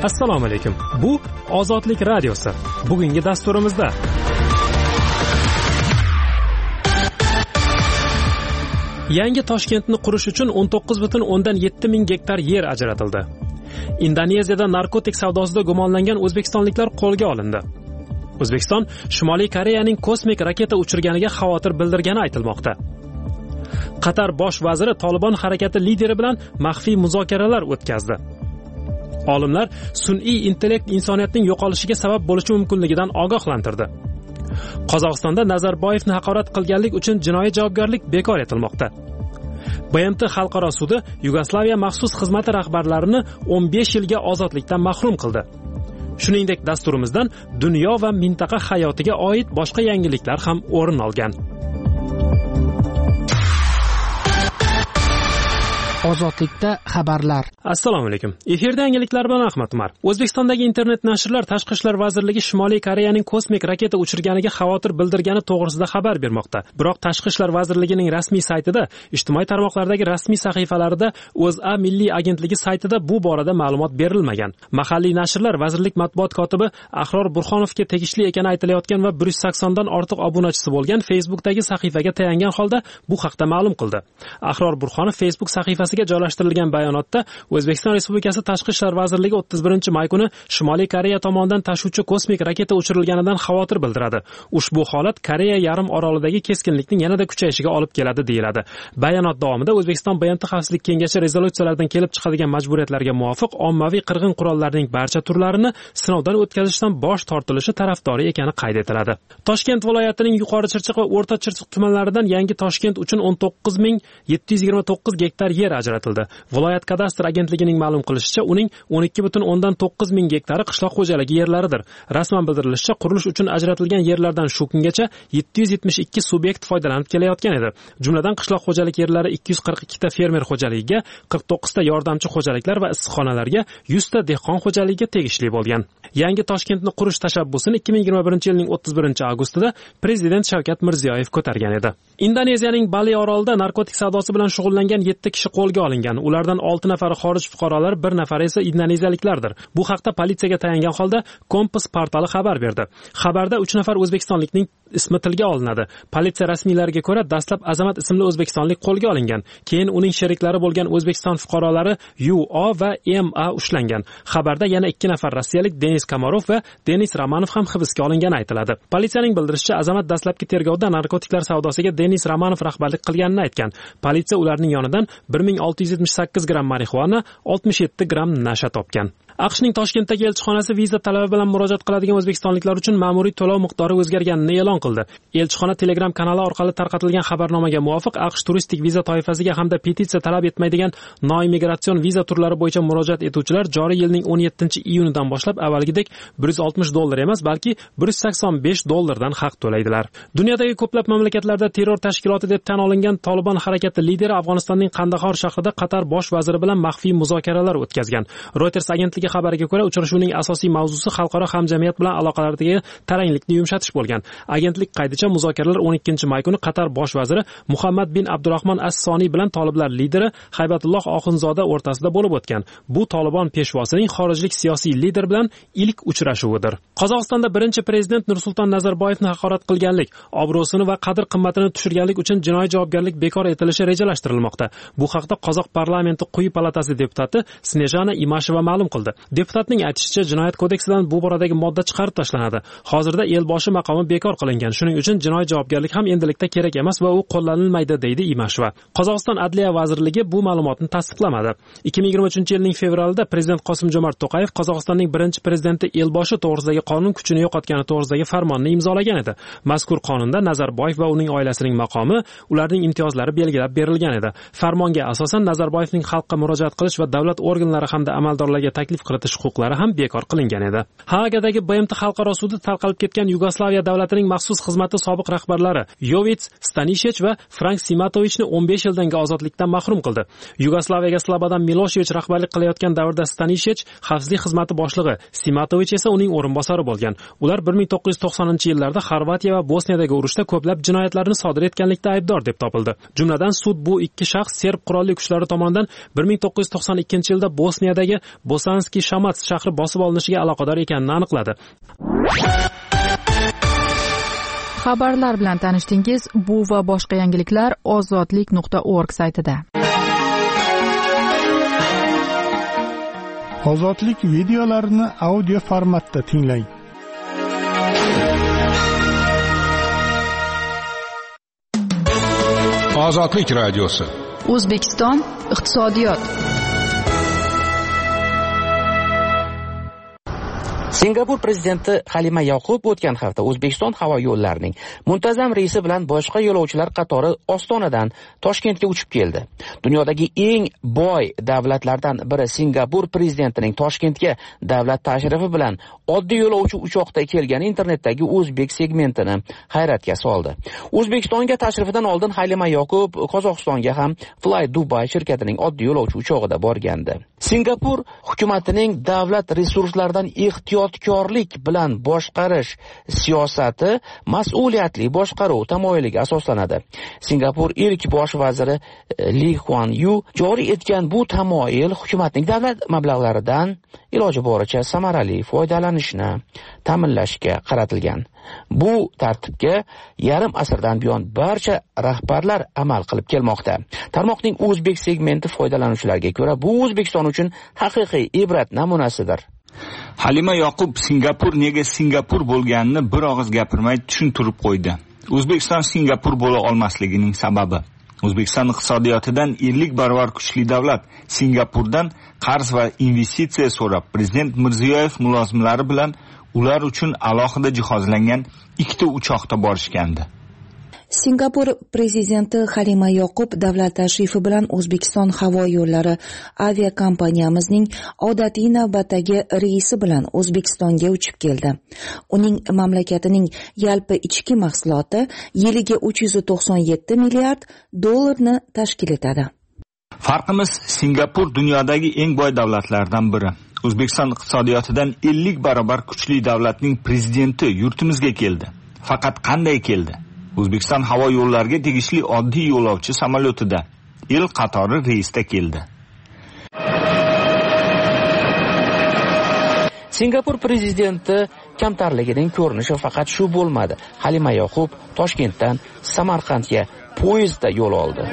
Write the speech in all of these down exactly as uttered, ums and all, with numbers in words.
Assalomu alaykum. Bu Ozodlik radiosi. Bugungi dasturimizda yangi Toshkentni qurish uchun o'n to'qqiz butun o'ndan yetti ming gektar yer ajratildi. Indoneziyada narkotik savdosida gumonlangan o'zbekistonliklar qo'lga olindi. O'zbekiston Shimoliy Koreyaning kosmik raketa uchirganiga xavotir bildirgani aytilmoqda. Qatar bosh vaziri Tolibon harakati lideri bilan maxfiy muzokaralar o'tkazdi. Olimlar sun'iy intellekt insoniyatning yo'qolishiga sabab bo'lishi mumkinligidan ogohlantirdi. Qozog'istonda Nazarboyevni haqorat qilganlik uchun jinoiy javobgarlik bekor etilmoqda. B M T xalqaro sudi Yugoslaviya maxsus xizmati rahbarlarini o'n besh yilga ozodlikdan mahrum qildi. Shuningdek, dasturimizdan dunyo va mintaqa hayotiga oid boshqa yangiliklar ham o'rin olgan. Ozodlikda xabarlar. Assalomu alaykum. Efirda yangiliklar bilan Ahmad Umar. O'zbekistondagi internet nashrlar Tashqi ishlar vazirligi Shimoliy Koreyaning kosmik raketa uchirganiga xavotir bildirgani to'g'risida xabar bermoqda. Biroq Tashqi ishlar vazirligining rasmiy saytida, ijtimoiy tarmoqlardagi rasmiy sahifalarida, O'zA milliy agentligi saytida bu borada ma'lumot berilmagan. Mahalliy nashrlar vazirlik matbuot kotibi Ahror Burxonovga tegishli ekani aytilayotgan va bir yuz sakson dan ortiq obunachisi bo'lgan Facebook'dagi sahifaga tayangan holda bu haqda ma'lum qildi. Ahror Burxonov Facebook sahifasi joylashtirilgan bayonotda O'zbekiston Respublikasi Tashqi ishlar vazirligi o'ttiz birinchi may kuni Shimoliy Koreya tomonidan tashuvchi kosmik raketa uchirilganidan xavotir bildiradi. Ushbu holat Koreya yarim orolidagi keskinlikning yanada kuchayishiga olib keladi deyiladi. Bayonot davomida O'zbekiston B M T Xavfsizlik kengashi rezolyutsiyalaridan kelib chiqadigan majburiyatlarga muvofiq ommaviy qirg'in qurollarining barcha turlarini sinovdan o'tkazishdan bosh tortilishi tarafdori ekani qayd etiladi. Toshkent viloyatining Yuqori Chirchiq va O'rta Chirchiq tumanlaridan yangi Toshkent uchun o'n to'qqiz ming yetti yuz yigirma to'qqiz gektar yer ajratildi. Viloyat kadastr agentligining ma'lum qilishicha, uning o'n ikki butun o'ndan to'qqiz ming gektari qishloq xo'jaligi yerlaridir. Rasman bildirilishicha, qurilish uchun ajratilgan yerlardan shu kungacha yetti yuz yetmish ikki subyekt foydalanib kelayotgan edi. Jumladan qishloq xo'jalik yerlari ikki yuz qirq ikki ta fermer xo'jaligiga, qirq to'qqiz ta yordamchi xo'jaliklar va issiqxonalarga, yuz ta dehqon xo'jaligiga tegishli bo'lgan. Yangi Toshkentni qurish tashabbusini ikki ming yigirma birinchi yilning o'ttiz birinchi avgustida Prezident Shavkat Mirziyoyev ko'targan edi. Indoneziyaning Bali orolida narkotik savdosi bilan shug'ullangan yetti kishi qo'lga olingan. Ulardan olti nafari xorij fuqarolari, bir nafari esa indoneziyaliklardir. Bu haqda politsiyaga tayangan holda Kompas portali xabar berdi. Xabarda uch nafar o'zbekistonlikning ismi tilga olinadi. Politsiya rasmiylariga ko'ra, dastlab Azamat ismli o'zbekistonlik qo'lga olingan. Keyin uning sheriklari bo'lgan O'zbekiston fuqarolari U O va M A ushlangan. Xabarda yana ikki nafar rossiyalik Denis Kamarov va Denis Romanov ham hibsga olingani aytiladi. Politsiyaning bildirishicha, Azamat dastlabki tergovda narkotiklar savdosiga Denis Romanov rahbarlik qilganini aytgan. Politsiya ularning yonidan bir ming olti yuz yetmish sakkiz gramm marixuana, oltmish yetti gramm nasha topgan. AQShning Toshkentdagi elchixonasi viza talabi bilan murojaat qiladigan o'zbekistonliklar uchun ma'muriy to'lov miqdori o'zgarganini e'lon qildi. Elchixona Telegram kanali orqali tarqatilgan xabarnomaga muvofiq, AQSh turistik viza toifasiga hamda petitsiya talab etmaydigan noimigratsion viza turlari bo'yicha murojaat etuvchilar joriy yilning o'n yettinchi iyunidan boshlab avvalgidek bir yuz oltmish dollar emas, balki bir yuz sakson besh dollardan haq to'laydilar. Dunyodagi ko'plab mamlakatlarda terror tashkiloti deb tan olingan Tolibon harakati lideri Afg'onistonning Qandahor shahrida Qatar bosh vaziri bilan maxfiy muzokaralar o'tkazgan. Reuters agentligi xabariga ko'ra, uchrashuvning asosiy mavzusi xalqaro hamjamiyat bilan aloqalardagi taranglikni yumshatish bo'lgan. Agentlik qayticha, muzokaralar o'n ikkinchi may kuni Qatar bosh vaziri Muhammad bin Abdurahmon As-Soniy bilan toliblar lideri Haybatulloh Oxunzoda o'rtasida bo'lib o'tgan. Bu Tolibon peshvosining xorijlik siyosiy lider bilan ilk uchrashuvidir. Qozog'istonda birinchi prezident Nursulton Nazarboyevni haqorat qilganlik, obro'sini va qadr-qimmatini tushirganlik uchun jinoiy javobgarlik bekor etilishi rejalashtirilmoqda. Bu haqda Qozoq parlamenti quyi palatasi deputati Snejana Imasheva ma'lum qildi. Deputatning aytishicha, jinoyat kodeksidan bu boradagi modda chiqarib tashlanadi. Hozirda elboshi maqomi bekor qilingan. Shuning uchun jinoiy javobgarlik ham endilikda kerak emas va u qo'llanilmaydi, deydi Imasheva. Qozog'iston Adliya vazirligi bu ma'lumotni tasdiqlamadi. ikki ming yigirma uchinchi yilning fevralida Prezident Qosim-Jo'mart To'qayev Qozog'istonning birinchi prezidenti elboshi to'g'risidagi qonun kuchini yo'qotgani to'g'risidagi farmonni imzolagan edi. Mazkur qonunda Nazarboyev va uning oilasining maqomi, ularning imtiyozlari belgilab berilgan edi. Farmonga asosan Nazarboyevning xalqqa murojaat qilish va davlat organlari hamda amaldorlarga taklif kiritish huquqlari ham bekor qilingan edi. Haagadagi B M T xalqaro sudi tarqalib ketgan Yugoslaviya davlatining maxsus xizmati sobiq rahbarlari Yovits Stanishech va Frank Simatovichni o'n besh yildan ozodlikdan mahrum qildi. Yugoslaviyaga Slobodan Milošević rahbarlik qilayotgan davrda Stanishech xavfsizlik xizmati boshlig'i, Simatovich esa uning o'rinbosari bo'lgan. Ular bir ming to'qqiz yuz to'qsoninchi yillarda Xorvatiya va Bosniyadagi urushda ko'plab jinoyatlarni sodir etganlikda aybdor deb topildi. Jumladan sud bu ikki shaxs serb qurolli kuchlari tomonidan bir ming to'qqiz yuz to'qson ikkinchi yilda Bosniyadagi Bosansk Rossiyadagi Shamatz shahri bosib olinishiga aloqador ekanini aniqladi. Xabarlar bilan tanishdingiz. Bu va boshqa yangiliklar ozodlik nuqta org saytida. Ozodlik videolarini audio formatda tinglang. Ozodlik radiosi. O'zbekiston iqtisodiyot. Singapur prezidenti Halima Yoqub o'tgan hafta O'zbekiston havo yo'llarining muntazam reysi bilan boshqa yo'lovchilar qatori Ostonadan Toshkentga uchib keldi. Dunyodagi eng boy davlatlardan biri Singapur prezidentining Toshkentga davlat tashrifi bilan oddiy yo'lovchi uchoqda kelgani internetdagi o'zbek segmentini hayratga soldi. O'zbekistonga tashrifidan oldin Halima Yoqub Qozog'istonga ham Fly Dubai shirkatining oddiy yo'lovchi uchog'ida borgandi. Singapur hukumatining davlat resurslaridan ehtiyotkorlik bilan boshqarish siyosati mas'uliyatli boshqaruv tamoyiliga asoslanadi. Singapur ilk bosh vaziri Lee Kuan Yew joriy etgan bu tamoyil hukumatning davlat mablag'laridan iloji boricha samarali foydalanishni ta'minlashga qaratilgan. Bu tartibga yarim asrdan buyon barcha rahbarlar amal qilib kelmoqda. Tarmoqning o'zbek segmenti foydalanuvchilariga ko'ra, bu O'zbekiston uchun haqiqiy ibrat namunasidir. Halima Yoqub Singapur nega Singapur bo'lganini bir og'iz gapirmay tushuntirib qo'ydi. O'zbekiston Singapur bo'la olmasligining sababi. O'zbekiston iqtisodiyotidan ellik barobar kuchli davlat Singapurdan qarz va investitsiya so'rab, Prezident Mirziyoyev mulozimlari bilan ular uchun alohida jihozlangan ikkita uchoqda borishgandi. Singapur prezidenti Halima Yoqub davlat tashrifi bilan O'zbekiston havo yo'llari aviakompaniyamizning odatiy navbatdagi reysi bilan O'zbekistonga uchib keldi. Uning mamlakatining yalpi ichki mahsuloti yiliga uch yuz to'qson yetti milliard dollarni tashkil etadi. Farqimiz, Singapur dunyodagi eng boy davlatlardan biri. O'zbekiston iqtisodiyotidan ellik barobar kuchli davlatning prezidenti yurtimizga keldi. Faqat qanday keldi? O'zbekiston havo yo'llariga tegishli oddiy yo'lovchi samolyotida el qatori reysda keldi. Singapur prezidenti kamtarligining ko'rinishi faqat shu bo'lmadi. Halima Yoqub Toshkentdan Samarqandga poyezdda yo'l oldi.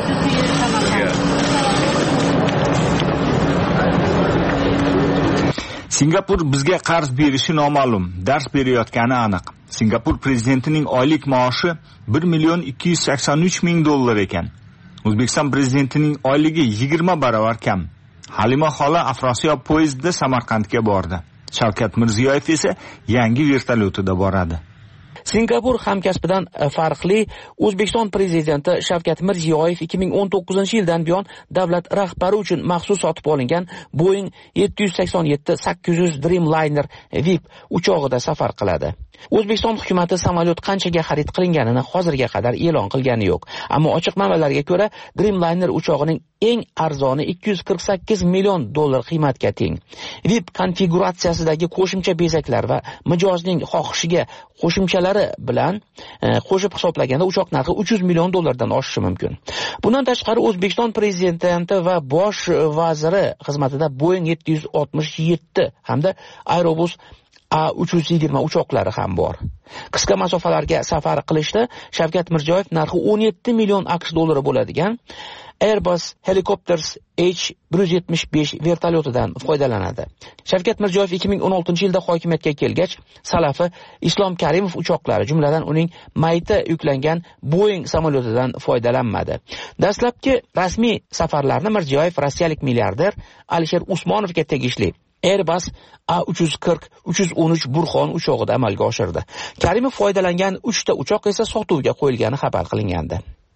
Singapur bizga qarz berishi noma'lum, dars berayotgani aniq. Singapur prezidentining oylik maoshi bir million ikki yuz sakson uch ming dollar ekan. O'zbekiston prezidentining oyligi yigirma barobar kam. Halima xola Afrosiyob poyezdida Samarqandga bordi. Shavkat Mirziyoyev esa yangi vertolyotida boradi. Singapur hamkasbidan farqli, O'zbekiston prezidenti Shavkat Mirziyoyev ikki ming o'n to'qqizinchi yildan buyon davlat rahbari uchun maxsus sotib olingan Boeing yetti yuz sakson yetti sakkiz yuz Dreamliner V I P uchog'ida safar qiladi. O'zbekiston hukumati samolyot qanchaga xarid qilinganini hozirga qadar e'lon qilgani yo'q. Ammo ochiq manbalarga ko'ra, Dreamliner uchog'ining eng arzoni ikki yuz qirq sakkiz million dollar qiymatga teng. V I P konfiguratsiyasidagi qo'shimcha bezaklar va mijozning xohishiga qo'shimchalari bilan qo'shib hisoblaganda uchoq narxi uch yuz million dollardan oshishi mumkin. Bundan tashqari O'zbekiston prezidenti va bosh vaziri xizmatida Boeing yetti yuz oltmish yetti hamda Airbus A uch yuz yigirma uchoqlari ham bor. Qisqa masofalarga safar qilishda Shavkat Mirziyoyev narxi o'n yetti million AQSh dollari bo'ladigan Airbus Helicopters H bir yuz yetmish besh vertolyotidan foydalanadi. Shavkat Mirziyoyev ikki ming o'n oltinchi yilda hokimiyatga kelgach, salafi Islom Karimov uchoqlari, jumladan uning mayti yuklangan Boeing samolyotidan foydalanmadi. Dastlabki rasmiy safarlarni Mirziyoyev rossiyalik milliarder Alisher Usmonovga tegishli Airbus A uch yuz qirq uch yuz o'n uch Burxon uchog'ida amalga oshirdi. Karimov foydalangan uchta uchoq esa sotuvga qo'yilgani xabar qilingandi.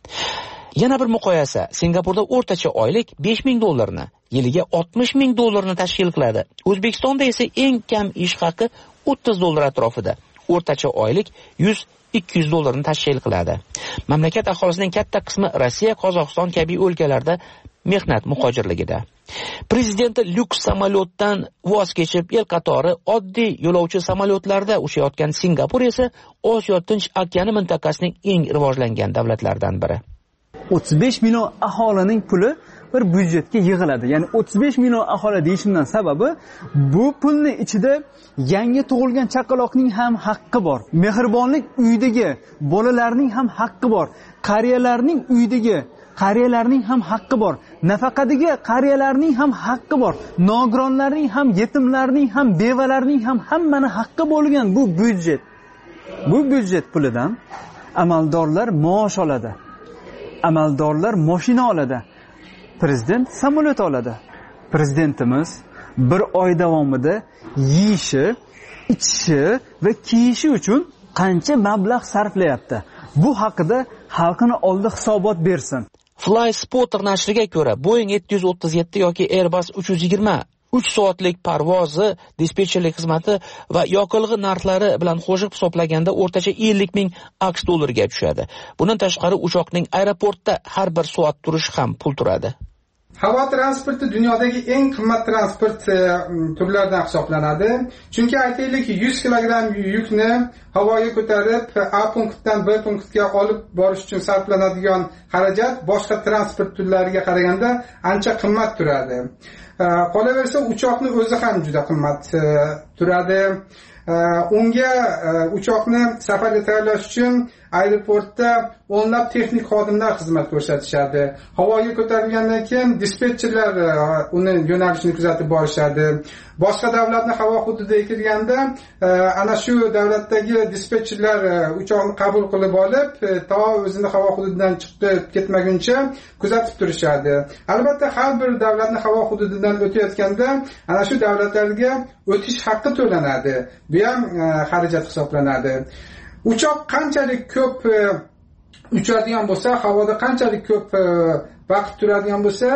Yana bir muqoyasa, Singapurda o'rtacha oylik besh ming dollarni, yiliga oltmish ming dollarni tashkil qiladi. O'zbekistonda esa eng kam ish haqi o'ttiz dollar atrofida. O'rtacha oylik yuz ikki yuz dollarni tashkil qiladi. Mamlakat aholisining katta qismi Rossiya, Qozog'iston kabi o'lkalarda mehnat muhojirligida. Prezidenti lyuks samolyotdan voz kechib, el qatori oddiy yo'lovchi samolyotlarda uchayotgan Singapur esa Osiyo Tinch okeani mintaqasining eng rivojlangan davlatlaridan biri. o'ttiz besh million aholining puli bir byudjetga yig'iladi. Ya'ni o'ttiz besh million aholi deyishimdan sababi bu pulni ichida yangi tug'ilgan chaqaloqning ham haqqi bor. Mehribonlik uyidagi bolalarning ham haqqi bor. Qariyalarning uyidagi qariyalarning ham haqqi bor. Nafaqadagi qariyalarning ham haqqi bor. Nogironlarning ham, yetimlarning ham, bevalarning ham hammani haqqi bo'lgan bu byudjet. Bu byudjet pulidan amaldorlar maosh oladi. Amaldorlar mashina oladi. Prezident samolyot oladi. Prezidentimiz bir oy davomida yeyishi, ichishi va kiyishi uchun qancha mablag' sarflayapti? Bu haqida xalqini oldida hisobot bersin. Fly Spotter nashriga ko'ra, Boeing yetti yuz o'ttiz yetti yoki Airbus uch yuz yigirma uch soatlik parvozi, dispetcherlik xizmati va yoqilg'i narxlari bilan qo'shib hisoblaganda o'rtacha ellik ming aqsh dollariga tushadi. Bundan tashqari uchoqning aeroportda har bir soat turishi ham pul turadi. Havo transporti dunyodagi eng qimmat transport turlaridan hisoblanadi. Chunki aytaylik, yuz kilogramm yukni havoga ko'tarib A punktdan B punktga olib borish uchun sarflanadigan xarajat boshqa transport turlariga qaraganda ancha qimmat turadi. Qolaversa, uchoqni o'zi ham juda qimmat turadi. Unga uchoqni safarga tayyorlash uchun aeroportda o'nlab texnik xodimlar xizmat ko'rsatishadi. Havoga ko'tarilgandan keyin dispetcherlar uni yo'nalishini kuzatib borishadi. Boshqa davlatning havo hududiga kirganda ana shu davlatdagi dispetcherlar uchoqni qabul qilib olib, to o'zining havo hududidan chiqib ketmaguncha kuzatib turishadi. Albatta, har bir davlatning havo hududidan o'tayotganda ana shu davlatlarga o'tish haqqi to'lanadi. Bu ham xarajat hisoblanadi. Uchoq qanchalik ko'p uchadigan bo'lsa, havoda qanchalik ko'p vaqt turadigan bo'lsa,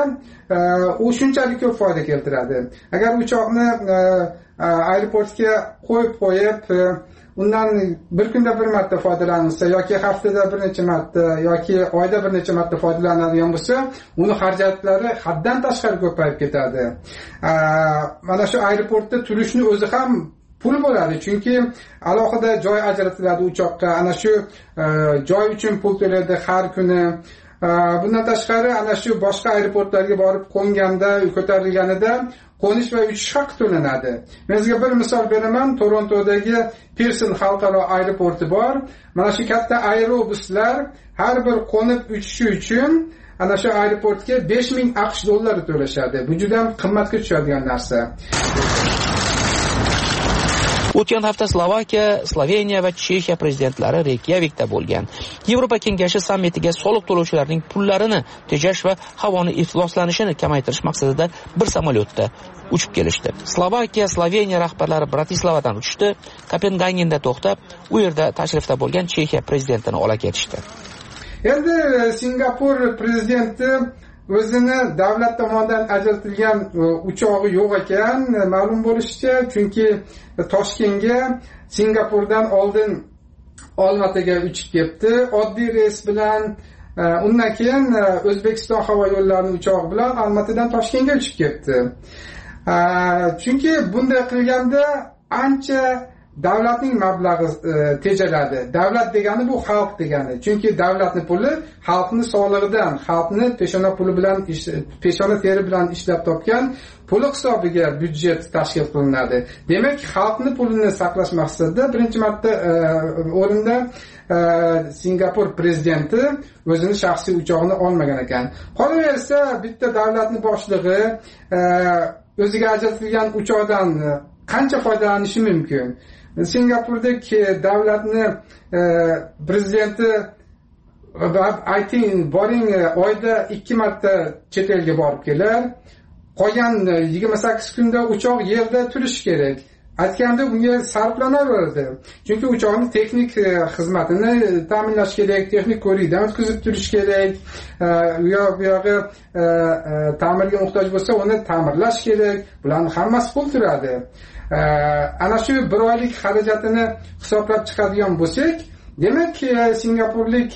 u shunchalik ko'p foyda keltiradi. Agar uchoqni aeroportga qo'yib qo'yib, undan bir kunda bir marta foydalanilsa yoki haftada bir necha marta yoki oyda bir necha marta foydalanadigan bo'lsa, uni xarajatlari haddan tashqari ko'payib ketadi. Mana shu aeroportda turishni o'zi ham pul bo'ladi, chunki alohida joy ajratiladi uchoqqa. Ana shu joy uchun pul to'laydi har kuni. Bundan tashqari ana shu boshqa aeroportlarga borib qo'nganda, ko'tarilganida qo'nish va uchish haqqi to'lanadi. Men sizga bir misol beraman. Torontodagi Pearson xalqaro aeroporti bor. Mana shu katta aerobuslar har bir qo'nib uchishi uchun ana shu aeroportga besh ming aqsh dollari to'lashadi. Bu juda ham qimmatga tushadigan narsa. O'tgan hafta Slovakiya, Sloveniya va Chexiya prezidentlari Reykyavikda bo'lgan. Yevropa kengashi sammitiga soliq to'lovchilarning pullarini tejash va havoni ifloslanishini kamaytirish maqsadida bir samolyotda uchib kelishdi. Slovakiya, Sloveniya rahbarlari Bratislavadan uchishdi, Kopengagenda to'xtab, u yerda tashrifda bo'lgan Chexiya prezidentini ola ketishdi. Endi Singapur prezidenti o'zini davlat tomonidan ajratilgan uchog'i yo'q ekan, ma'lum bo'lishicha, chunki Toshkentga Singapurdan oldin Olmaotaga uchib ketdi oddiy reys bilan. Undan keyin O'zbekiston havo yo'llarining uchog'i bilan Olmaotadan Toshkentga uchib ketdi. Chunki bunday qilganda ancha davlatning mablag'i tejaladi. Davlat degani bu xalq degani. Chunki davlatning puli xalqning soligidan, xalqni peshona puli bilan, peshona teri bilan ishlab topgan puli hisobiga byudjet tashkil qilinadi. Demak, xalqning pulini saqlash maqsadida birinchi marta o'rinda Singapur prezidenti o'zini shaxsiy uchog'ini olmagan ekan. Qolaversa, bitta davlatning boshlig'i o'ziga ajratilgan uchoqdan qancha foydalanishi mumkin? Singapurdagi davlatni prezidenti ayting, boring oyda ikki marta chet elga borib kelar. Qolgan yigirma sakkiz kunda uchoq yerda turishi kerak. Aytganda bunga sarflanaveradi. Chunki uchoqning texnik xizmatini ta'minlash kerak, texnik ko'rikdan o'tkazib turish kerak. U yoq bu yog'i ta'mirga muhtoj bo'lsa, uni ta'mirlash kerak. Bularning hammasi pul turadi. Ana shu bir oylik xarajatini hisoblab chiqadigan bo'lsak, demak, Singapurlik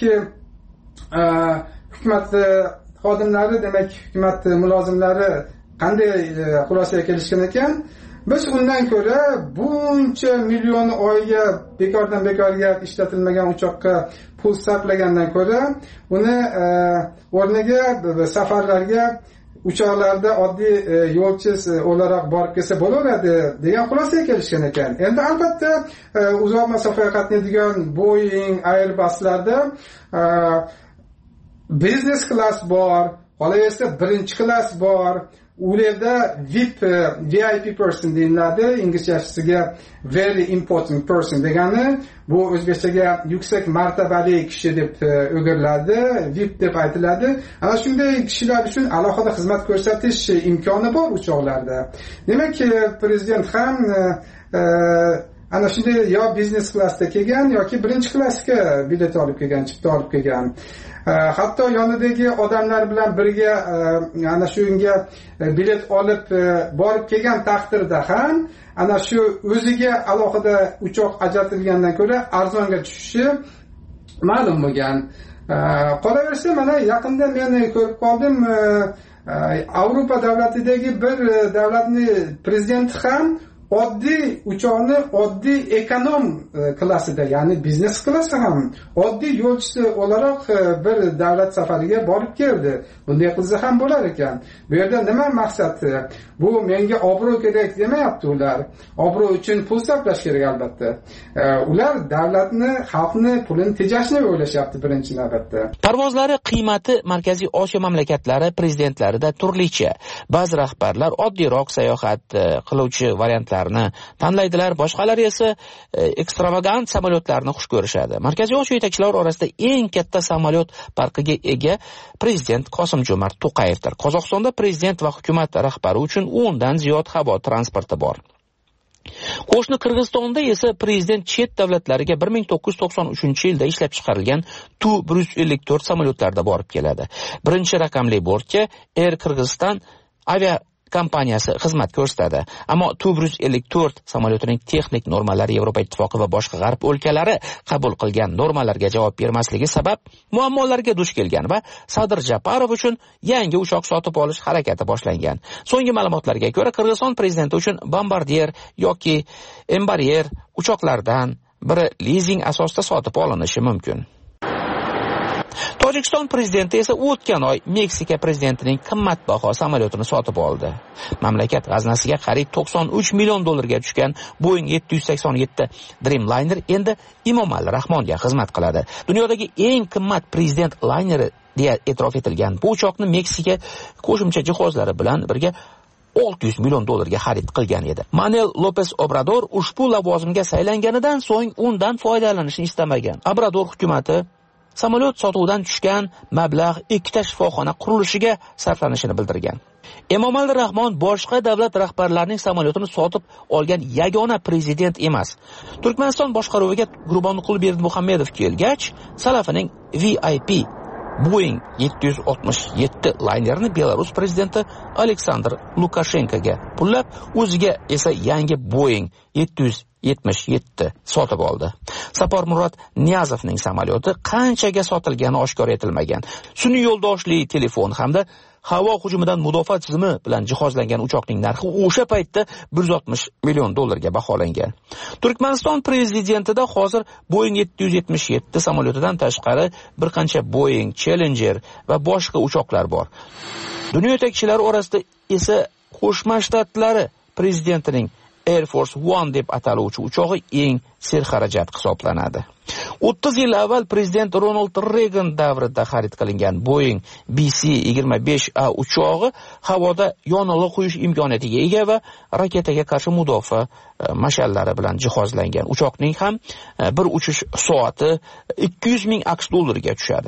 hukumat xodimlari, demak, hukumat mulozimlari qanday xulosaga kelishgan ekan? biz undan ko'ra buncha million oyga bekordan bekorga ishlatilmagan uchoqqa pul sarflagandan ko'ra uni o'rniga safarlarga uchoqlarda oddiy yo'lchi o'laroq borib kelsa bo'laveradi degan xulosaga kelishgan ekan. Endi albatta uzoq masofaga qatnaydigan Boeing, Airbus'larda business class bor, qolaversa birinchi klass bor. U yerda V I P, V I P person deyiladi, inglizchasiga very important person degani bu o'zbekchaga yuksak martabali kishi deb o'giriladi, V I P deb aytiladi. Ana shunday kishilar uchun alohida xizmat ko'rsatish imkoni bor uchoqlarda. Demak, prezident ham ana shunday yo biznes klassda kelgan yoki birinchi klassga bilet olib kelgan, chipta olib kelgan. Hatto yonidagi odamlar bilan birga ana shunga bilet olib borib kelgan taqdirda ham ana shu o'ziga alohida uchoq ajratilgandan ko'ra arzonga tushishi ma'lum bo'lgan. Qolaversa, mana yaqinda men ko'rib qoldim, Avropa davlatidagi bir davlatning prezidenti ham oddiy uchoqni oddiy ekonom klassida, ya'ni biznes klassi ham oddiy yo'lchisi o'laroq bir davlat safariga borib keldi. Bunday qilsa ham bo'lar ekan. Bu yerda nima maqsad? Bu menga obro' kerak demayapti ular. Obro' uchun pul sarflash kerak albatta. Ular davlatni, xalqni pulini tejashni o'ylashyapti birinchi navbatda. Parvozlari qiymati Markaziy Osiyo mamlakatlari prezidentlarida turlicha. Ba'zi rahbarlar oddiyroq sayohat qiluvchi variantlar tanlaydilar, boshqalari esa ekstravagant samolyotlarni xush ko'rishadi. Markaziy Osiyo yetakchilari orasida eng katta samolyot parkiga ega prezident Qosim-Jo'mart To'qayevdir. Qozog'istonda prezident va hukumat rahbari uchun o'ndan ziyod havo transporti bor. Qo'shni Qirg'izistonda esa prezident chet davlatlariga bir ming to'qqiz yuz to'qson uchinchi yilda ishlab chiqarilgan Tu bir yuz ellik to'rt samolyotlarda borib keladi. Birinchi raqamli bortga Air Qirg'iziston avia kompaniyasi xizmat ko'rsatadi. Ammo Tu bir yuz ellik to'rt samolyotining texnik normalari Yevropa ittifoqi va boshqa g'arb o'lkalari qabul qilgan normalarga javob bermasligi sabab muammolarga duch kelgan va Sadir Japarov uchun yangi uchoq sotib olish harakati boshlangan. So'nggi ma'lumotlarga ko'ra, Qirg'iziston prezidenti uchun Bombardier yoki Embraer uchoqlardan biri lizing asosida sotib olinishi mumkin. Tojikiston prezidenti esa o'tgan oy Meksika prezidentining qimmatbaho samolyotini sotib oldi. Mamlakat g'aznasiga qariyb to'qson uch million dollarga tushgan Boeing yetti yuz sakson yetti Dreamliner endi Emomali Rahmonga xizmat qiladi. Dunyodagi eng qimmat prezident layneri deya e'tirof etilgan bu uchoqni Meksika qo'shimcha jihozlari bilan birga olti yuz million dollarga xarid qilgan edi. Manuel Lopez Obrador ushbu lavozimga saylanganidan so'ng undan foydalanishni istamagan. Obrador hukumati samolyot sotuvidan tushgan mablag' ikkita shifoxona qurilishiga sarflanishini bildirgan. Emomali Rahmon boshqa davlat rahbarlarining samolyotini sotib olgan yagona prezident emas. Turkmaniston boshqaruviga Gurbonqul Berdimuhamedov kelgach, Salafining V I P Boeing yetti yuz oltmish yetti laynerini Belarus prezidenti Aleksandr Lukashenkoga pullab, o'ziga esa yangi Boeing yetti yuz yetmish yetti sotib oldi. Sapor Murod Niyazovning samolyoti qanchaga sotilgani oshkor etilmagan. Sun'iy yo'ldoshli telefon hamda havo hujumidan mudofaa tizimi bilan jihozlangan uchoqning narxi o'sha paytda bir yuz oltmish million dollarga baholangan. Turkmaniston prezidentida hozir Boeing yetti yuz yetmish yetti samolyotidan tashqari bir qancha Boeing, Challenger va boshqa uchoqlar bor. Dunyo yetakchilari orasida esa Qo'shma Shtatlari prezidentining Air Force One deb ataluvchi uchog'i eng serxarajat hisoblanadi. o'ttiz yil avval prezident Ronald Reagan davrida xarid qilingan Boeing B C yigirma besh A uchog'i havoda yonilg'i quyish imkoniyatiga ega va raketaga qarshi mudofaa mashallari bilan jihozlangan. Uchoqning ham bir uchish soati ikki yuz ming AQSh dollariga tushadi.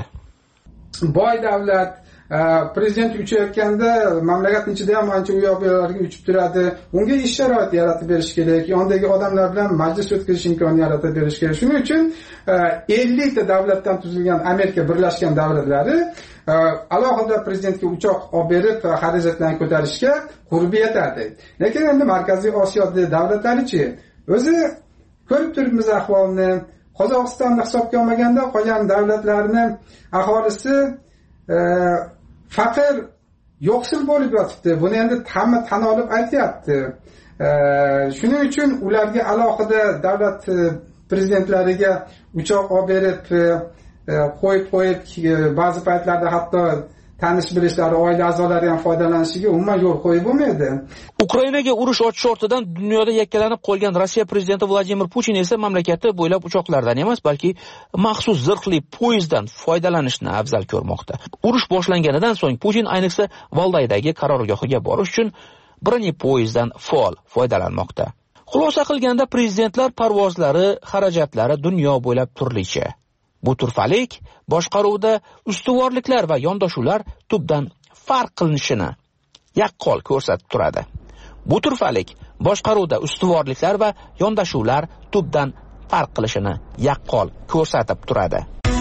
Boy davlat prezident uchayotganda mamlakat ichida ham ancha u yoq bu yoqlarga uchib turadi. Unga ish sharoiti yaratib berish kerak. Yondagi odamlar bilan majlis o'tkazish imkonini yaratib berish kerak. Shuning uchun ellik ta davlatdan tuzilgan Amerika Birlashgan Davlatlari alohida prezidentga uchoq olib berib xarajatlarni ko'tarishga qurbi yetadi. Lekin endi Markaziy Osiyo davlatlarichi o'zi ko'rib turibmiz ahvolni. Qozog'istonni hisobga olmaganda qolgan davlatlarning aholisi faqir yo'qsil bo'lib yotibdi. Buni endi hamma tan olib aytyapti. Shuning uchun ularga alohida davlat prezidentlariga uchoq olib berib qo'yib qo'yib ba'zi paytlarda hatto tanish bilishlari, oila a'zolari ham foydalanishiga umuman yo'l qo'yib bo'lmaydi. Ukrainaga urush ochish ortidan dunyoda yakkalanib qolgan Rossiya prezidenti Vladimir Putin esa mamlakati bo'ylab uchoqlardan emas, balki maxsus zirhli poyezddan foydalanishni afzal ko'rmoqda. Urush boshlanganidan so'ng Putin ayniqsa Valdaydagi qarorgohiga borish uchun birinchi poyezddan faol foydalanmoqda. Xulosa qilganda prezidentlar parvozlari, xarajatlari dunyo bo'ylab turlicha. Bu turfalik boshqaruvda ustuvorliklar va yondashuvlar tubdan farq qilinishini yaqqol ko'rsatib turadi. Bu turfalik boshqaruvda ustuvorliklar va yondashuvlar tubdan farq qilishini yaqqol ko'rsatib turadi.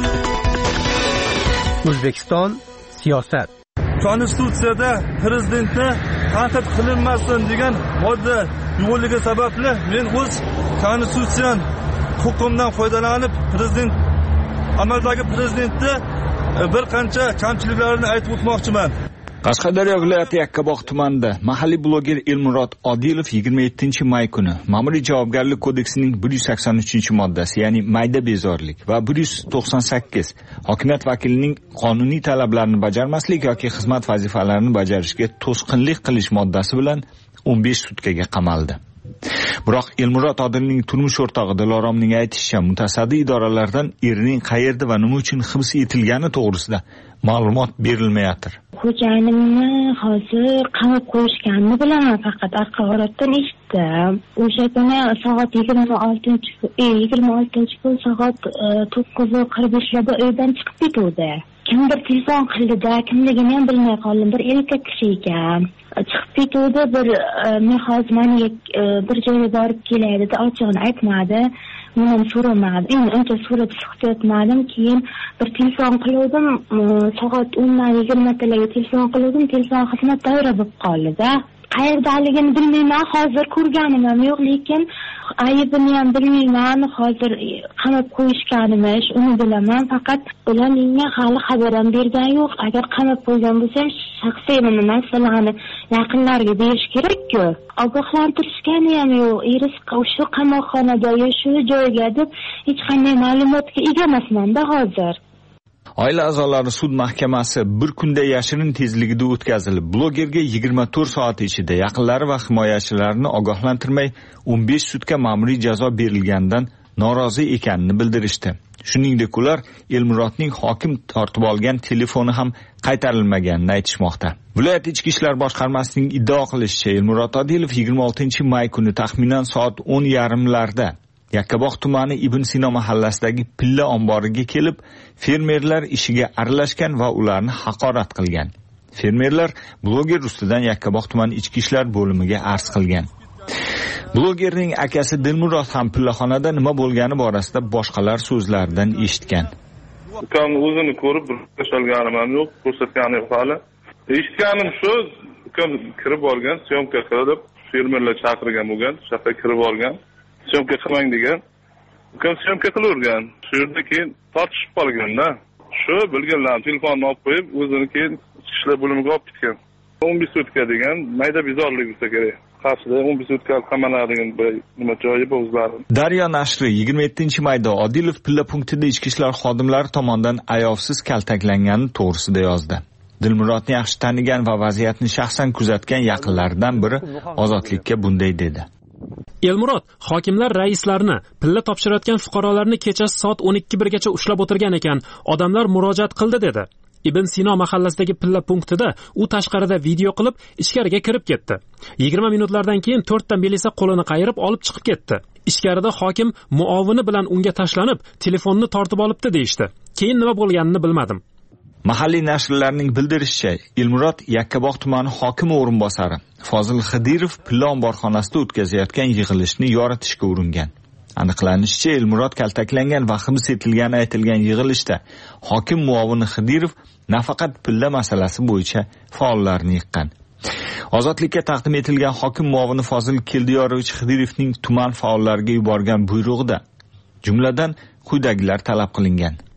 O'zbekiston siyosat. Konstitutsiyada prezidentni tanqid qilinmasin degan modda yo'qligi sababli men o'z konstitutsion huquqimdan foydalanib prezident amaldagi prezidentni bir qancha kamchiliklarini aytib o'tmoqchiman. Qashqadaryo viloyati Yakkabog' tumanida mahalliy bloger Elmurod Odilov yigirma yettinchi may kuni Ma'muriy javobgarlik kodeksining bir yuz sakson uchinchi moddasi, ya'ni mayda bezorilik va bir yuz to'qson sakkiz hokimiyat vakilining qonuniy talablarini bajarmaslik yoki xizmat vazifalarini bajarishga to'sqinlik qilish moddasi bilan o'n besh sutkaga qamaldi. Biroq Elmurod Odilning turmush o'rtog'i Diloromning aytishicha, mutasaddi idoralardan erining qayerda va nima uchun hibs etilgani to'g'risida ma'lumot berilmayotir. Xo'jayinimni hozir qamab qo'yishganini bilaman, faqat axborotdan eshitdim. O'sha kuni soat yigirma oltinchi yigirma oltinchi kun soat to'qqiz qirq beshlarda uydan chiqib ketdi. Kimdir telefon qildi-da, kimligini ham bilmay qoldim. Bir erkak kishi ekan. Chiqib ketdi, bir men hozir meni bir joyga borib kelay dedi, ochig'ini aytmadi. Meni so'ramadi. Endi uncha so'rab chiqib keyin bir telefon qildim, soat o'ndan yigirmatalarga telefon qildim, telefon xizmat davra bo'lib qoldi-da. Qayerdaligini bilmayman, hozir ko'rganim ham yo'q, lekin aybini ham bilmayman, hozir qamab qo'yishganimish, uni bilaman, faqat ular menga hali xabar ham bergan yo'q. Agar qamab qo'ygan bo'lsam, shaxsiy narsalarni yaqinlarga berish kerak-ku. Ogohlantirishgani ham yo'q. Eris shu qamoqxonada, shu joyga deb hech qanday ma'lumotga ega emasman-da hozir. Oila a'zolari sud mahkamasi bir kunda yashirin tezligida o'tkazilib, blogerga yigirma to'rt soat ichida yaqinlari va himoyachilarini ogohlantirmay o'n besh sutka ma'muriy jazo berilganidan norozi ekanini bildirishdi. Shuningdek, ular Elmurodning hokim tortib olgan telefoni ham qaytarilmaganini aytishmoqda. Viloyat ichki ishlar boshqarmasining iddao qilishicha, Elmurod Odilov yigirma oltinchi may kuni taxminan soat o'n yarim larda Yakkabog' tumani Ibn Sino mahallasidagi pilla omboriga kelib, fermerlar ishiga aralashgan va ularni haqorat qilgan. Fermerlar bloger ustidan Yakkabog' tumani ichki ishlar bo'limiga arz qilgan. Blogerning akasi Dilmurod ham pillaxonada nima bo'lgani borasida boshqalar so'zlaridan eshitgan. Ukam o'zini ko'rib tashalganim ham yo'q, ko'rsatganim yo'q hali. Eshitganim shu, ukam kirib borgan, syomka qilib, fermerlar chaqirgan bo'lgan, shahar kirib borgan. Syomka qilmang degan. Ukam syomka qilavergan. Shu yerda keyin tortishib qolganda, shu bilganlar telefonni olib qo'yib, o'zini keyin ishlar bo'limiga olib ketgan. o'n besh sutka degan mayda bezorlik bo'lsa kerak. Qarshida o'n besh sutka qamaladigan bir nima joyi bor o'zlari. Daryo nashri yigirma yettinchi mayda Odilov pilla punktida ichki ishlar xodimlari tomonidan ayovsiz kaltaklangani to'g'risida yozdi. Dilmurodni yaxshi tanigan va vaziyatni shaxsan kuzatgan yaqinlaridan biri Ozodlikka bunday dedi. Elmurod hokimlar raislarni, pilla topshirayotgan fuqarolarni kechasi soat o'n ikki birgacha ushlab o'tirgan ekan, odamlar murojaat qildi dedi. Ibn Sino mahallasidagi pilla punktida u tashqarida video qilib ichkariga kirib ketdi. yigirma minutlardan keyin to'rtta milisa qo'lini qayirib olib chiqib ketdi. Ichkarida hokim muovini bilan unga tashlanib, telefonni tortib olibdi deyishdi. Keyin nima bo'lganini bilmadim. Mahalliy nashrlarning bildirishicha, Elmurod Yakkabog' tumani hokimi o'rinbosari Fozil Xidirov pilla omborxonasida o'tkazayotgan yig'ilishni yoritishga uringan. Aniqlanishicha, Elmurod kaltaklangan va hibs etilgani aytilgan yig'ilishda hokim muovini Xidirov nafaqat pilla masalasi bo'yicha faollarni yiqqan. Ozodlikka taqdim etilgan hokim muovini Fozil Keldiyorovich Xidirovning tuman faollariga yuborgan buyrug'ida jumladan quyidagilar talab qilingan.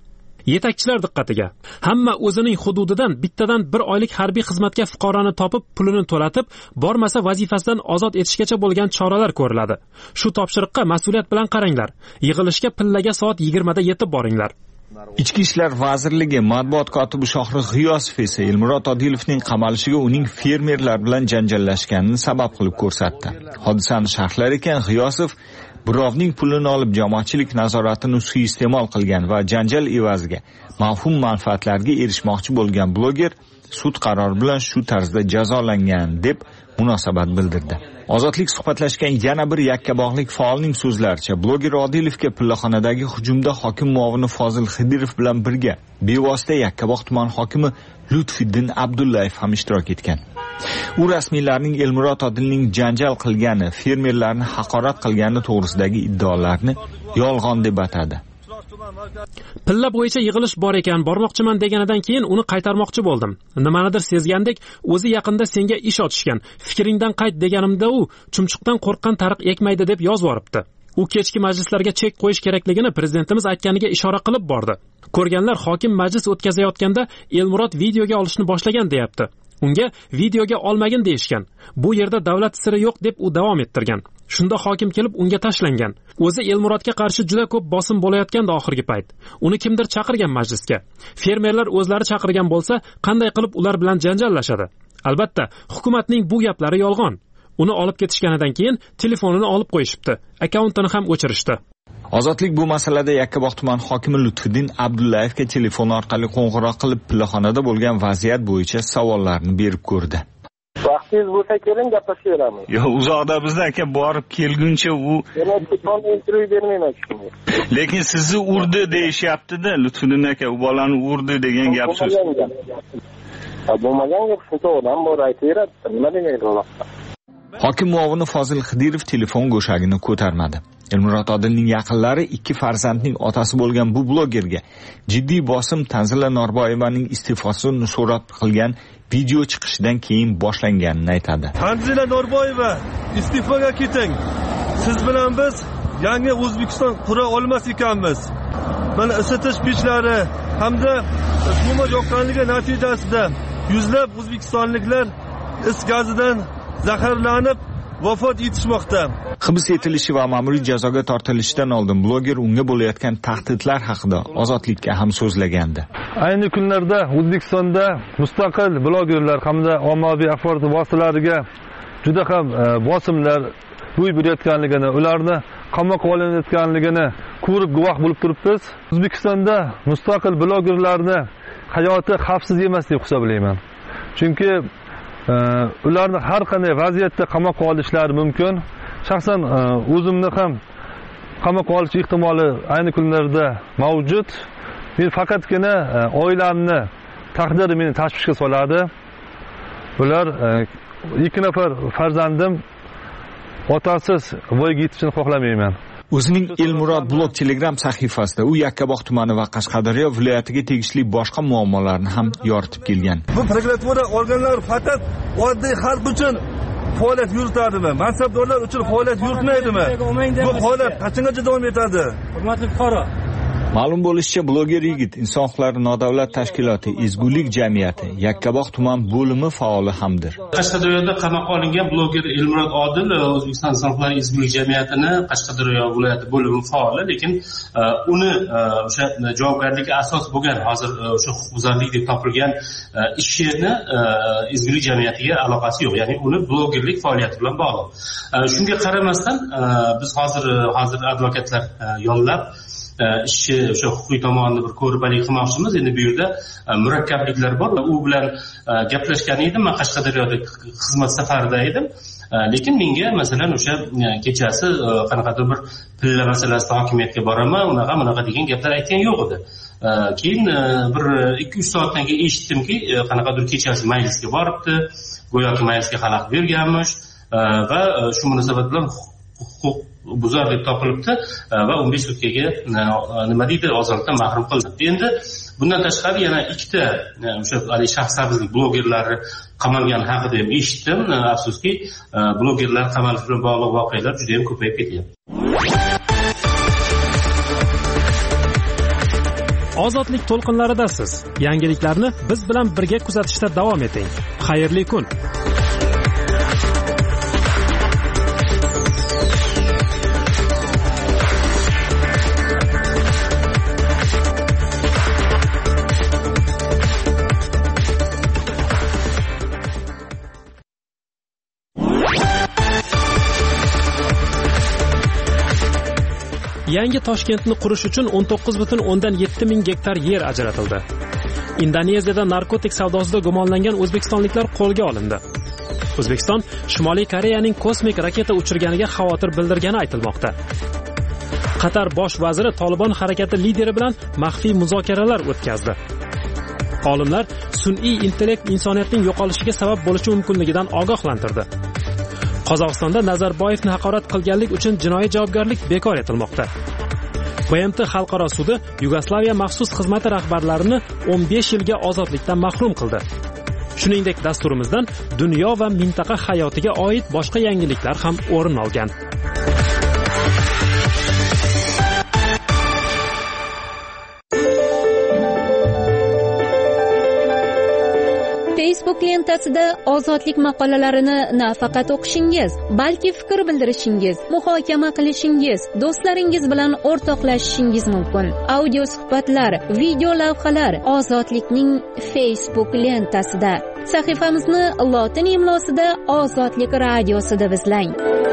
Yetakchilar diqqatiga. Hamma o'zining hududidan bittadan bir oylik harbiy xizmatga fuqaroni topib, pulini to'latib, bormasa vazifasidan ozod etishgacha bo'lgan choralar ko'riladi. Shu topshiriqqa mas'uliyat bilan qaranglar. Yig'ilishga pillaga soat yigirmada yetib boringlar. Ichki ishlar vazirligi matbuot kotibi Shohrix G'iyosov esa Elmurod Odilovning qamalishiga uning fermerlar bilan janjallashganini sabab qilib ko'rsatdi. Hodisani sharhlar ekan G'iyosov birovning pulini olib jamoatchilik nazoratini suiiste'mol qilgan va janjal evaziga mavhum manfaatlarga erishmoqchi bo'lgan bloger sud qarori bilan shu tarzda jazolangan deb munosabat bildirdi. Ozodlik suhbatlashgan yana bir yakkabog'lik faolning so'zlaricha, bloger Odilovga pillaxonadagi hujumda hokim muovini Fozil Xidirov bilan birga bevosita Yakkabog' tuman hokimi Lutfiddin Abdullayev ham ishtirok etgan. U rasmiylarning Elmurod Odilning janjal qilgani, fermerlarni haqorat qilgani to'g'risidagi iddaolarni yolg'on deb atadi. Pilla bo'yicha yig'ilish bor ekan, bormoqchiman deganidan keyin uni qaytarmoqchi bo'ldim. Nimanidir sezgandek, o'zi yaqinda senga ish ochishgan. Fikringdan qayt deganimda u chumchuqdan qo'rqqan tariq ekmaydi deb yozib yoribdi. U kechki majlislarga chek qo'yish kerakligini prezidentimiz aytganiga ishora qilib bordi. Ko'rganlar hokim majlis o'tkazayotganda Elmurod videoga olishni boshlagan deyapti. Unga videoga olmagin deyishgan. Bu yerda davlat siri yo'q deb u davom ettirgan. Shunda hokim kelib unga tashlangan. O'zi Elmurodga qarshi juda ko'p bosim bo'layotganda oxirgi payt. Uni kimdir chaqirgan majlisga. Fermerlar o'zlari chaqirgan bo'lsa, qanday qilib ular bilan janjallashadi? Albatta, hukumatning bu gaplari yolg'on. Uni olib ketishganidan keyin telefonini olib qo'yishibdi. Akkauntini ham o'chirishdi. Ozodlik bu masalada Yakkabog' tuman hokimi Lutfiddin Abdullayevga telefon orqali qo'ng'iroq qilib, pillaxonada bo'lgan vaziyat bo'yicha savollarni berib ko'rdi. Vaqtingiz bo'lsa keling gaplashaveramiz. Yo, uzoqda bizda aka borib kelguncha u intervyu bermayman. Lekin sizni urdi deyishyapti-da, Lutfiddin aka, u bolani urdi degan gap so'z. Bo'lmagan gap, shuncha odam bor aytaveradi. Nima demaydi? Hokim muovini Fozil Xidirov telefon go'shagini ko'tarmadi. Elmurod Odilning yaqinlari ikki farzandning otasi bo'lgan bu blogerga jiddiy bosim Tanzila Norboyevaning iste'fosini so'rab qilgan video chiqishidan keyin boshlanganini aytadi. Tanzila Norboyeva, iste'foga keting. Siz bilan biz yangi O'zbekiston qura olmas ekanmiz. Mana isitish pechlari hamda suvma yoqqanligi natijasida yuzlab o'zbekistonliklar is gazidan zaharlanib vafot etishmoqda. Hibs etilishi va ma'muriy jazoga tortilishidan oldin bloger unga bo'layotgan tahdidlar haqida Ozodlikka ham so'zlagandi. Ayni kunlarda O'zbekistonda mustaqil blogerlar hamda ommaviy axborot vositalariga juda ham bosimlar ro'y berayotganligini, ularni qamoqqa olinayotganligini ko'rib guvoh bo'lib turibmiz. O'zbekistonda mustaqil blogerlarni hayoti xavfsiz emas deb hisoblayman. Chunki ularni har qanday vaziyatda qamoqqa olishlari mumkin. Shaxsan o'zimni ham qamoqqa olish ehtimoli ayni kunlarda mavjud. Men faqatgina oilamni taqdiri meni tashvishga soladi. Ular ikki nafar farzandim otasiz voyaga yetishini xohlamayman. O'zining Elmurod blog Telegram sahifasida u Yakkabog' tumani va Qashqadaryo viloyatiga tegishli boshqa muammolarni ham yoritib kelgan. Bu prokuratura organlari faqat oddiy xalq uchun faoliyat yuritadimi? Mansabdorlar uchun faoliyat yuritmaydimi? Bu holat qachongacha davom etadi? Hurmatli fuqaro, Ma'lum bo'lishicha, bloger yigit Inson huquqlari nodavlat tashkiloti Ezgulik jamiyati Yakkabog' tuman bo'limi faoli hamdir. Qashqadaryoda qamoqqa olingan bloger Elmurod Odil O'zbekiston Inson huquqlari Ezgulik jamiyatini Qashqadaryo viloyati bo'limi faoli, lekin uni o'sha javobgarlikka asos bo'lgan hozir o'sha huquqbuzarlik deb topilgan ishini Ezgulik jamiyatiga aloqasi yo'q. Ya'ni uni blogerlik faoliyati bilan bog'liq. Shunga qaramasdan biz hozir hozir advokatlar yollab ishchi o'sha huquqiy tomonini bir ko'rib alik qilmoqchimiz. Endi bu yerda murakkabliklar bor. U bilan gaplashgan edim. Men Qashqadaryoda xizmat safarida edim. Lekin menga masalan o'sha kechasi qanaqadir bir pilla masalasida hokimiyatga boraman, unaqa bunaqa degan gaplar aytgan yo'q edi. Keyin bir ikki uch soatdan keyin eshitdimki, qanaqadir kechasi majlisga boribdi, go'yoki majlisga xalaqit berganmish va shu munosabat bilan huquq buzar deb topilibdi va o'n besh sutkaga nima deydi, ozodlikdan mahrum qilindi. Endi bundan tashqari yana ikkita o'sha hali shaxsabizlik blogerlari qamalgani haqida ham eshitdim. Afsuski, blogerlar qamalish bilan bog'liq voqealar juda ham ko'payib ketyapti. Ozodlik to'lqinlaridasiz. Yangiliklarni biz bilan birga kuzatishda davom eting. Xayrli kun. Yangi Toshkentni qurish uchun o'n to'qqiz butun o'ndan yetti ming gektar yer ajratildi. Indoneziyada narkotik savdosida gumonlangan o'zbekistonliklar qo'lga olindi. O'zbekiston Shimoliy Koreyaning kosmik raketa uchirganiga xavotir bildirgani aytilmoqda. Qatar bosh vaziri Tolibon harakati lideri bilan maxfiy muzokaralar o'tkazdi. Olimlar sun'iy intellekt insoniyatning yo'qolishiga sabab bo'lishi mumkinligidan ogohlantirdi. Qozog'istonda Nazarboyevni haqorat qilganlik uchun jinoiy javobgarlik bekor etilmoqda. B M T xalqaro sudi Yugoslaviya maxsus xizmati rahbarlarini o'n besh yilga ozodlikdan mahrum qildi. Shuningdek, dasturimizdan dunyo va mintaqa hayotiga oid boshqa yangiliklar ham o'rin olgan. Facebook lentasida ozodlik maqolalarini nafaqat o'qishingiz, balki fikr bildirishingiz, muhokama qilishingiz, do'stlaringiz bilan o'rtoqlashishingiz mumkin. Audio suhbatlar, video lavhalar ozodlikning Facebook lentasida. Sahifamizni lotin imlosida Ozodlik radiosi deb izlang.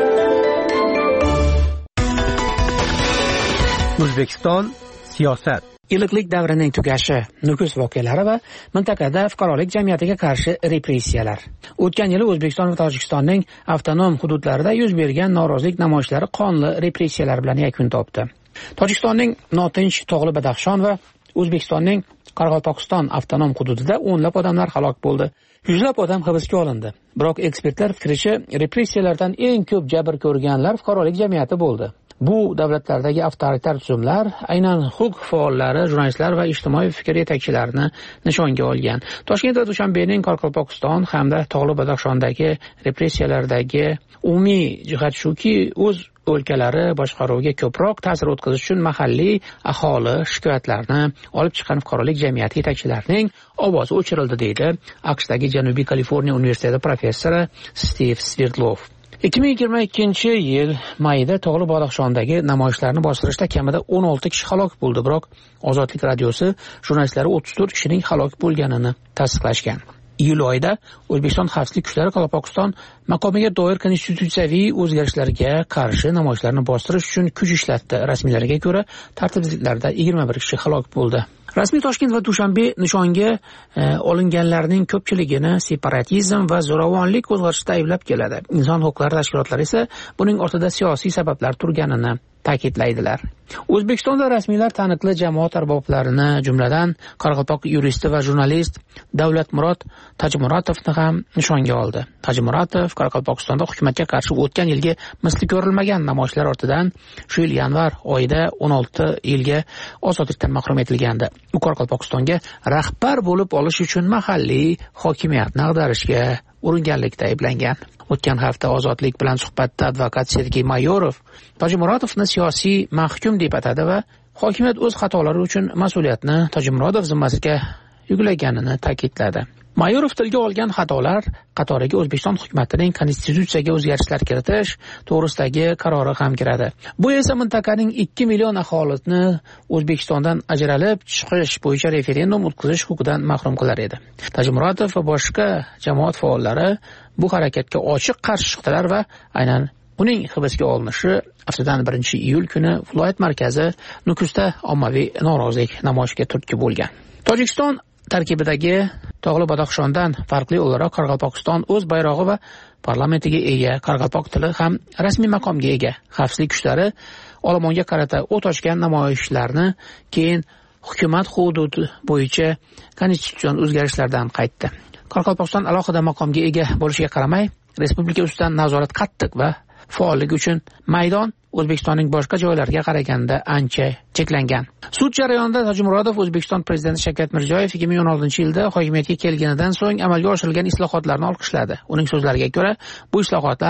O'zbekiston siyosat. Iliqlik davrining tugashi, Nukus voqealari va mintaqada fuqarolik jamiyatiga qarshi repressiyalar. O'tgan yili O'zbekiston va Tojikistonning avtonom hududlarida yuz bergan norozilik namoyishlari qonli repressiyalar bilan yakun topdi. Tojikistonning Notinch, Tog'li Badaxshon va O'zbekistonning Qoraqalpog'iston avtonom hududida o'nlab odamlar halok bo'ldi. Yuzlab odam hibsga olindi. Biroq ekspertlar fikricha, repressiyalardan eng ko'p jabr ko'rganlar fuqarolik jamiyati bo'ldi. Bu davlatlardagi avtoritar tuzumlar aynan huquq faollari, jurnalistlar va ijtimoiy fikr yetakchilarini nishonga olgan. Toshkent va Dushanbening Qoraqalpog'iston hamda Tog'li Badaxshondagi repressiyalardagi umumiy jihat shuki, o'z o'lkalari boshqaruviga ko'proq ta'sir o'tkazish uchun mahalliy aholi shikoyatlarini olib chiqqan fuqarolik jamiyati yetakchilarining ovozi o'chirildi, deydi AQShdagi Janubiy Kaliforniya universiteti professori Steve Svertlov. ikki ming yigirma ikkinchi yil mayida Tog'li Badaxshondagi namoyishlarni bostirishda kamida o'n olti kishi halok bo'ldi, biroq Ozodlik radiosi jurnalistlari o'ttiz to'rt kishining halok bo'lganini tasdiqlashgan. Iyul oyida O'zbekiston xavfsizlik kuchlari Qoraqalpog'iston maqomiga doir konstitutsiyaviy o'zgarishlarga qarshi namoyishlarni bostirish uchun kuch ishlatdi. Rasmiylarga ko'ra, tartibsizliklarda yigirma bir kishi halok bo'ldi. Rasmiy Toshkent va Dushanbe nishonga e, olinganlarning ko'pchiligini separatizm va zo'ravonlik qo'zg'atishda ayblab keladi. Inson huquqlari tashkilotlari esa buning ortida siyosiy sabablar turganini ta'kidlaydilar. O'zbekistonda rasmiylar taniqli jamoat arboblarini, jumladan Qoraqalpoq yuristi va jurnalist Davlatmurod Tajmurotovni ham nishonga oldi. Tajmuratov Qoraqalpog'istonda hukumatga qarshi o'tgan yilgi misli ko'rilmagan namoyishlar ortidan shu yil yanvar oyida o'n olti yilga ozodlikdan mahrum etilgandi. U Qoraqalpog'istonga rahbar bo'lib olish uchun mahalliy hokimiyatni ag'darishga uringanlikda ayblangan. O'tgan hafta Ozodlik bilan suhbatda advokat Sergey Mayorov Tajmurotovni siyosiy mahkum deb atadi va hokimiyat o'z xatolari uchun mas'uliyatni Tajmurodov zimmasiga yuklaganini ta'kidladi. Mayorov tilga olgan xatolar qatoriga O'zbekiston hukumatining konstitutsiyaga o'zgarishlar kiritish to'g'risidagi qarori ham kiradi. Bu esa mintaqaning ikki million aholisini O'zbekistondan ajralib chiqish bo'yicha referendum o'tkazish huquqidan mahrum qilar edi. Tajmurodov va boshqa jamoat faollari bu harakatga ochiq qarshi chiqdilar va aynan uning hibsga olinishi aftidan birinchi iyul kuni viloyat markazi Nukusda ommaviy norozilik namoyishiga turtki bo'lgan. Tojikiston tarkibidagi Tog'li Badaxshondan farqli o'laroq Qoraqalpog'iston o'z bayrog'i va parlamentiga ega, Qoraqalpoq tili ham rasmiy maqomga ega. Xavfsizlik kuchlari olomonga qarata o't ochgan namoyishlarni keyin hukumat hududi bo'yicha konstitutsion o'zgarishlardan qaytdi. Qoraqalpog'iston alohida maqomga ega bo'lishiga qaramay, respublika ustidan nazorat qattiq va faolligi uchun maydon O'zbekistonning boshqa joylariga qaraganda ancha cheklangan. Sud jarayonida Tajmurodov O'zbekiston prezidenti Shavkat Mirziyoyev ikki ming o'n oltinchi yilda hokimiyatga kelganidan so'ng amalga oshirilgan islohotlarni olqishladi. Uning so'zlariga ko'ra, bu islohotlar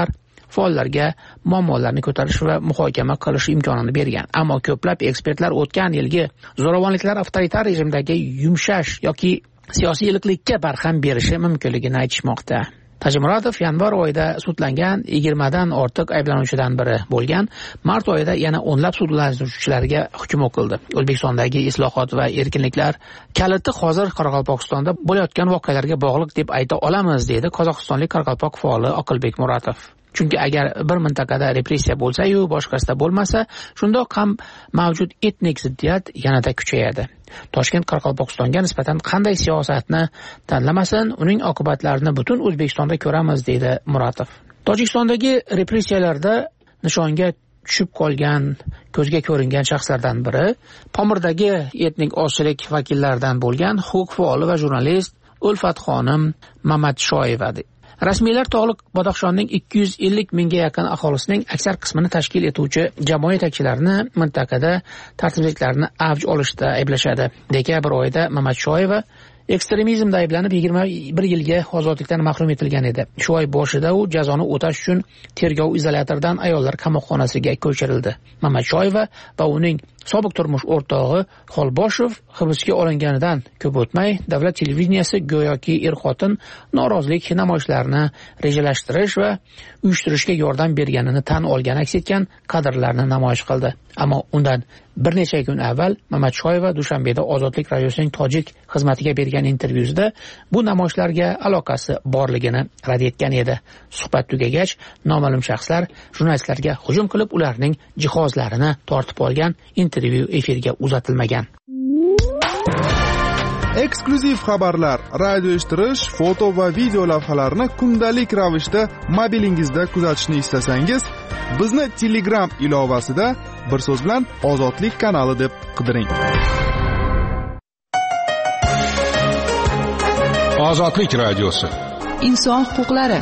faollarga muammolarni ko'tarish va muhokama qilish imkonini bergan. Ammo ko'plab ekspertlar o'tgan yilgi zo'ravonliklar avtoritar rejimdagi yumshash yoki siyosiy iliqlikka barham berishi mumkinligini aytishmoqda. Tajimuratov yanvar oyida sudlangan yigirmadan ortiq ayblanuvchidan biri bo'lgan. Mart oyida yana o'nlab sudlanuvchilarga hukm o'qildi. O'zbekistondagi islohot va erkinliklar kaliti hozir Qoraqalpog'istonda bo'layotgan voqealarga bog'liq deb ayta olamiz, dedi qozog'istonlik Qoraqalpoq faoli Oqilbek Muratov. Chunki agar bir mintaqada repressiya bo'lsa-yu, boshqasida bo'lmasa, shundoq ham mavjud etnik ziddiyat yanada kuchayadi. Toshkent Qoraqalpog'istonga nisbatan qanday siyosatni tanlamasin, uning oqibatlarini butun O'zbekistonda ko'ramiz, dedi Muratov. Tojikistondagi repressiyalarda nishonga tushib qolgan, ko'zga ko'ringan shaxslardan biri Pomirdagi etnik ozchilik vakillaridan bo'lgan huquq faoli va jurnalist Ulfatxonim Mamadshoyevadir. Rasmiylar Tog'liq Badaxshonning ikki yuz ellik mingga yaqin aholisining aksar qismini tashkil etuvchi jamoat yetakchilarini mintaqada tartibsizliklarni avj olishda ayblashadi. Dekabr oyida Mamadshoyeva ekstremizmda ayblanib yigirma bir yilga ozodlikdan mahrum etilgan edi. Shu oy boshida u jazoni o'tash uchun tergov izolyatoridan ayollar qamoqxonasiga ko'chirildi. Mamadshoyeva va uning sobiq turmush o'rtog'i Xolboshov hibsga olinganidan ko'p o'tmay davlat televideniyasi go'yoki er-xotin norozilik namoyishlarini rejalashtirish va uyushtirishga yordam berganini tan olgan aks etgan kadrlarni namoyish qildi. Ammo undan bir necha kun avval Mamadshoyeva Dushanbeda Ozodlik radiosining tojik xizmatiga bergan intervyusida bu namoyishlarga aloqasi borligini rad etgan edi. Suhbat tugagach, noma'lum shaxslar jurnalistlarga hujum qilib, ularning jihozlarini tortib olgan. Intervyu efirga uzatilmagan. Eksklyuziv xabarlar, radio eshittirish, foto va video lavhalarni kundalik ravishda mobilingizda kuzatishni istasangiz, bizni Telegram ilovasida bir so'z bilan Ozodlik kanali deb qidiring. Ozodlik radiosi. Inson huquqlari.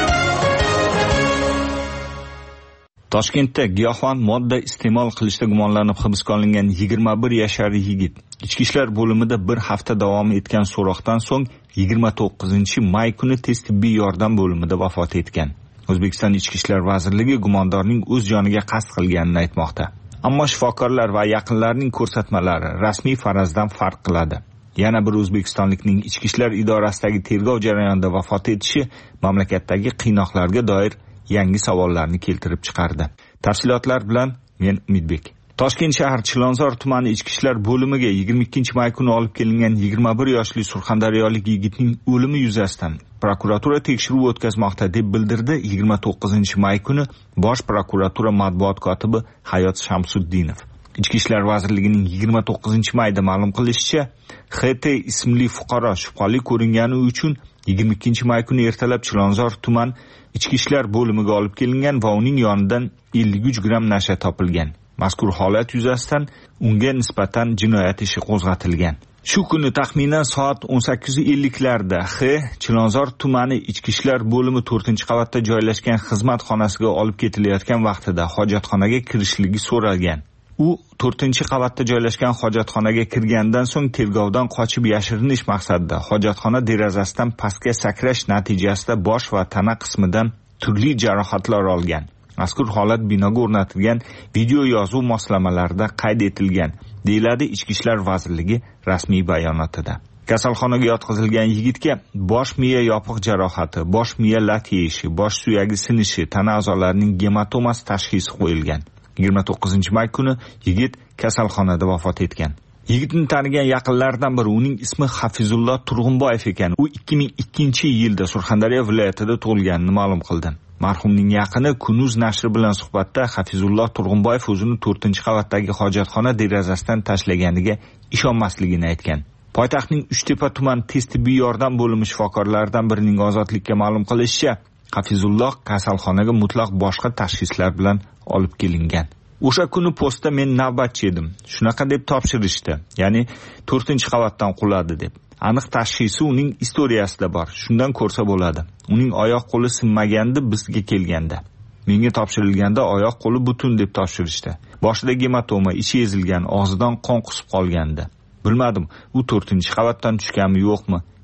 Toshkentda giyohvand modda iste'mol qilishda gumonlanib hibsga olingan yigirma bir yashar yigit Ichki ishlar bo'limida bir hafta davom etgan so'roqdan so'ng yigirma to'qqizinchi may kuni tez tibbiy yordam bo'limida vafot etgan. O'zbekiston Ichki ishlar vazirligi gumondorning o'z joniga qasd qilganini aytmoqda. Ammo shifokorlar va yaqinlarining ko'rsatmalari rasmiy farazdan farq qiladi. Yana bir o'zbekistonlikning Ichki ishlar idorasidagi tergov jarayonida vafot etishi mamlakatdagi qiynoqlarga doir yangi savollarni keltirib chiqardi. Tafsilotlar bilan men Umidbek. Toshkent shahar Chilonzor tumani Ichki ishlar bo'limiga yigirma ikkinchi may kuni olib kelingan yigirma bir yoshli surxondaryolik yigitning o'limi yuzasidan prokuratura tekshiruv o'tkazmoqda deb bildirdi yigirma to'qqizinchi may kuni Bosh prokuratura matbuot kotibi Hayot Shamsuddinov. Ichki ishlar vazirligining yigirma to'qqizinchi mayda ma'lum qilishicha, X T ismli fuqaro shubhali ko'ringani uchun yigirma ikkinchi may kuni ertalab Chilonzor tuman Ichki ishlar bo'limiga olib kelingan va uning yonidan ellik uch gramm nasha topilgan. Mazkur holat yuzasidan unga nisbatan jinoyat ishi qo'zg'atilgan. Shu kuni taxminan soat o'n sakkiz ellik larda X Chilonzor tumani Ichki ishlar bo'limi to'rtinchi qavatda joylashgan xizmat xonasiga olib ketilayotgan vaqtida hojatxonaga kirishligi so'ralgan. U to'rtinchi qavatda joylashgan hojatxonaga kirgandan so'ng tergovdan qochib yashirinish maqsadida hojatxona derazasidan pastga sakrash natijasida bosh va tana qismidan turli jarohatlar olgan. Mazkur holat binoga o'rnatilgan video yozuv moslamalarida qayd etilgan, deyiladi Ichki ishlar vazirligi rasmiy bayonotida. Kasalxonaga yotqizilgan yigitga bosh miya yopiq jarohati, bosh miya lat yeyishi, bosh suyagi sinishi, tana a'zolarining gematomasi tashxisi qo'yilgan. yigirma to'qqizinchi may kuni yigit kasalxonada vafot etgan. Yigitni tanigan yaqinlaridan biri uning ismi Hafizulloh Turg'unboyev ekan. U ikki ming ikkinchi yilda Surxondaryo viloyatida tug'ilganini ma'lum qildi. Marhumning yaqini Kunuz nashri bilan suhbatda Hafizulloh Turg'unboyev o'zini to'rtinchi qavatdagi hojatxona derazasidan tashlaganiga ishonmasligini aytgan. Poytaxtning Uchtepa tuman tez tibbiy yordam bo'limi shifokorlaridan birining Ozodlikka ma'lum qilishicha, Hafizulloh kasalxonaga mutlaq boshqa tashxislar bilan olib kelingan. O'sha kuni postda men navbatchi edim. Shunaqa deb topshirishdi. Ya'ni to'rtinchi qavatdan quladi deb. Aniq tashxisi uning istoriyasida bor. Shundan ko'rsa bo'ladi. Uning oyoq qo'li sinmagandi bizga kelganda. Menga topshirilganda oyoq qo'li butun deb topshirishdi. Boshida gematoma, ichi ezilgan, og'zidan qon qusib qolgandi. Bilmadim, u to'rtinchi qavatdan tushganmi yo'qmi?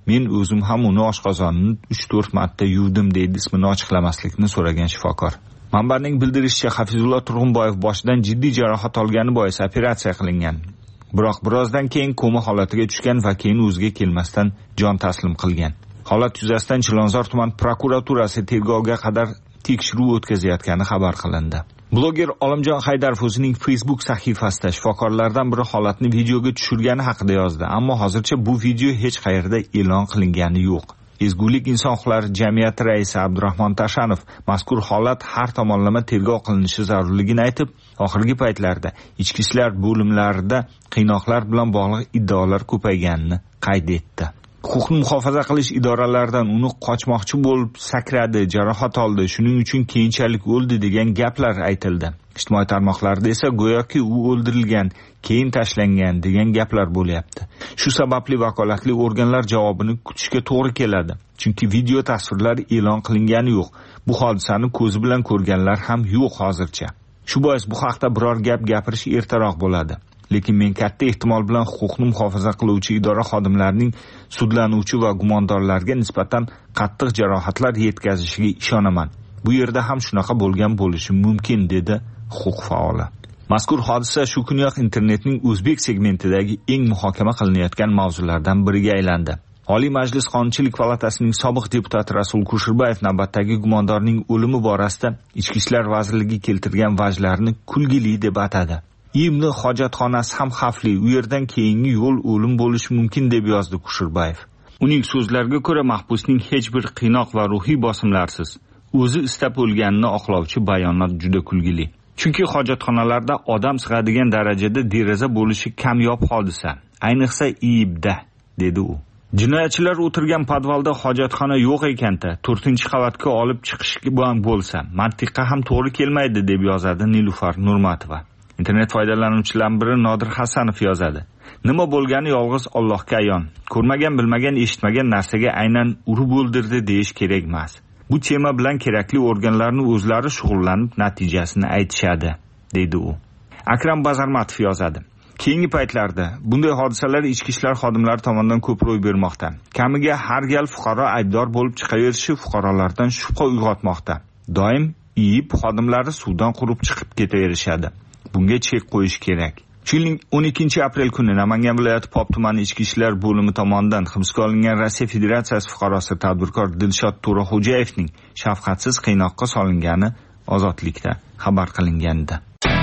Men o'zim ham uni oshqozonini uch to'rt marta yuvdim, deydi ismini ochiqlamaslikni so'ragan shifokor. Manbaning bildirishicha, Hafizullo Turg'unboyev boshidan jiddiy jarohat olgani bois operatsiya qilingan. Biroq birozdan keyin koma holatiga tushgan va keyin o'ziga kelmasdan jon taslim qilgan. Holat yuzasidan Chilonzor tuman prokuraturasi tergovga qadar tekshiruv o'tkazayotgani xabar qilindi. Bloger Olimjon Haydarov o'zining Facebook sahifasida shifokorlardan biri holatni videoga tushirgani haqida yozdi, ammo hozircha bu video hech qayerda e'lon qilingani yo'q. Ezgulik inson huquqlari jamiyati raisi Abdurahmon Tashanov mazkur holat har tomonlama tergov qilinishi zarurligini aytib, oxirgi paytlarda ichki ishlar bo'limlarida qiynoqlar bilan bog'liq iddaolar ko'payganini qayd etdi. Huquqni muhofaza qilish idoralaridan uni qochmoqchi bo'lib sakradi, jarohat oldi, shuning uchun keyinchalik o'ldi degan gaplar aytildi. Ijtimoiy tarmoqlarda esa go'yoki u o'ldirilgan, keyin tashlangan degan gaplar bo'lyapti. Shu sababli vakolatli organlar javobini kutishga to'g'ri keladi. Chunki video tasvirlari e'lon qilingani yo'q. Bu hodisani ko'zi bilan ko'rganlar ham yo'q hozircha. Shu bois bu haqda biror gap gapirish ertaroq bo'ladi. Lekin men katta ehtimol bilan huquqni muhofaza qiluvchi idora xodimlarining sudlanuvchi va gumondorlarga nisbatan qattiq jarohatlar yetkazishiga ishonaman. Bu yerda ham shunaqa bo'lgan bo'lishi mumkin, dedi huquq faoli. Mazkur hodisa shu kuniyoq internetning o'zbek segmentidagi eng muhokama qilinayotgan mavzulardan biriga aylandi. Oliy Majlis Qonunchilik palatasining sobiq deputati Rasul Kusherbayev navbatdagi gumondorning o'limi borasida Ichki ishlar vazirligi keltirgan vajlarni kulgili deb atadi. Imli hojatxonasi ham xavfli, u yerdan keyingi yo'l o'lim bo'lishi mumkin, deb yozdi Kusherbayev. Uning so'zlariga ko'ra, mahbusning hech bir qiynoq va ruhiy bosimlarsiz o'zi istab o'lganini oqlovchi bayonot juda kulgili. Chunki hojatxonalarda odam sig'adigan darajada deraza bo'lishi kamyob hodisa, ayniqsa Iyibda, dedi u. Jinoyatchilar o'tirgan podvalda hojatxona yo'q ekanda, to'rtinchi qavatga olib chiqish bilan bo'lsa, mantiqqa ham to'g'ri kelmaydi, deb yozadi Nilufar Nurmatova. Internet foydalanuvchilaridan biri Nodir Hasanov yozadi. Nima bo'lgani yolg'iz Allohga ayon. Ko'rmagan, bilmagan, eshitmagan narsaga aynan urib o'ldirdi deyish kerak emas. Bu tema bilan kerakli organlarni o'zlari shug'ullanib natijasini aytishadi, deydi u. Akram Bazarmatov yozadi. Keyingi paytlarda bunday hodisalar ichki ishlar xodimlari tomonidan ko'p ro'y bermoqda. Kamiga har gal fuqaro aybdor bo'lib chiqaverishi fuqarolardan shubha uyg'otmoqda. Doim iyib xodimlari suvdan qurib chiqib ketaverishadi. Bunga chek qo'yish kerak. Shu yilning o'n ikkinchi aprel kuni Namangan viloyati Pop tumani ichki ishlar bo'limi tomonidan hibsga olingan Rossiya Federatsiyasi fuqarosi tadbirkor Dilshod To'raxo'jayevning shafqatsiz qiynoqqa solingani Ozodlikda xabar qilingandi.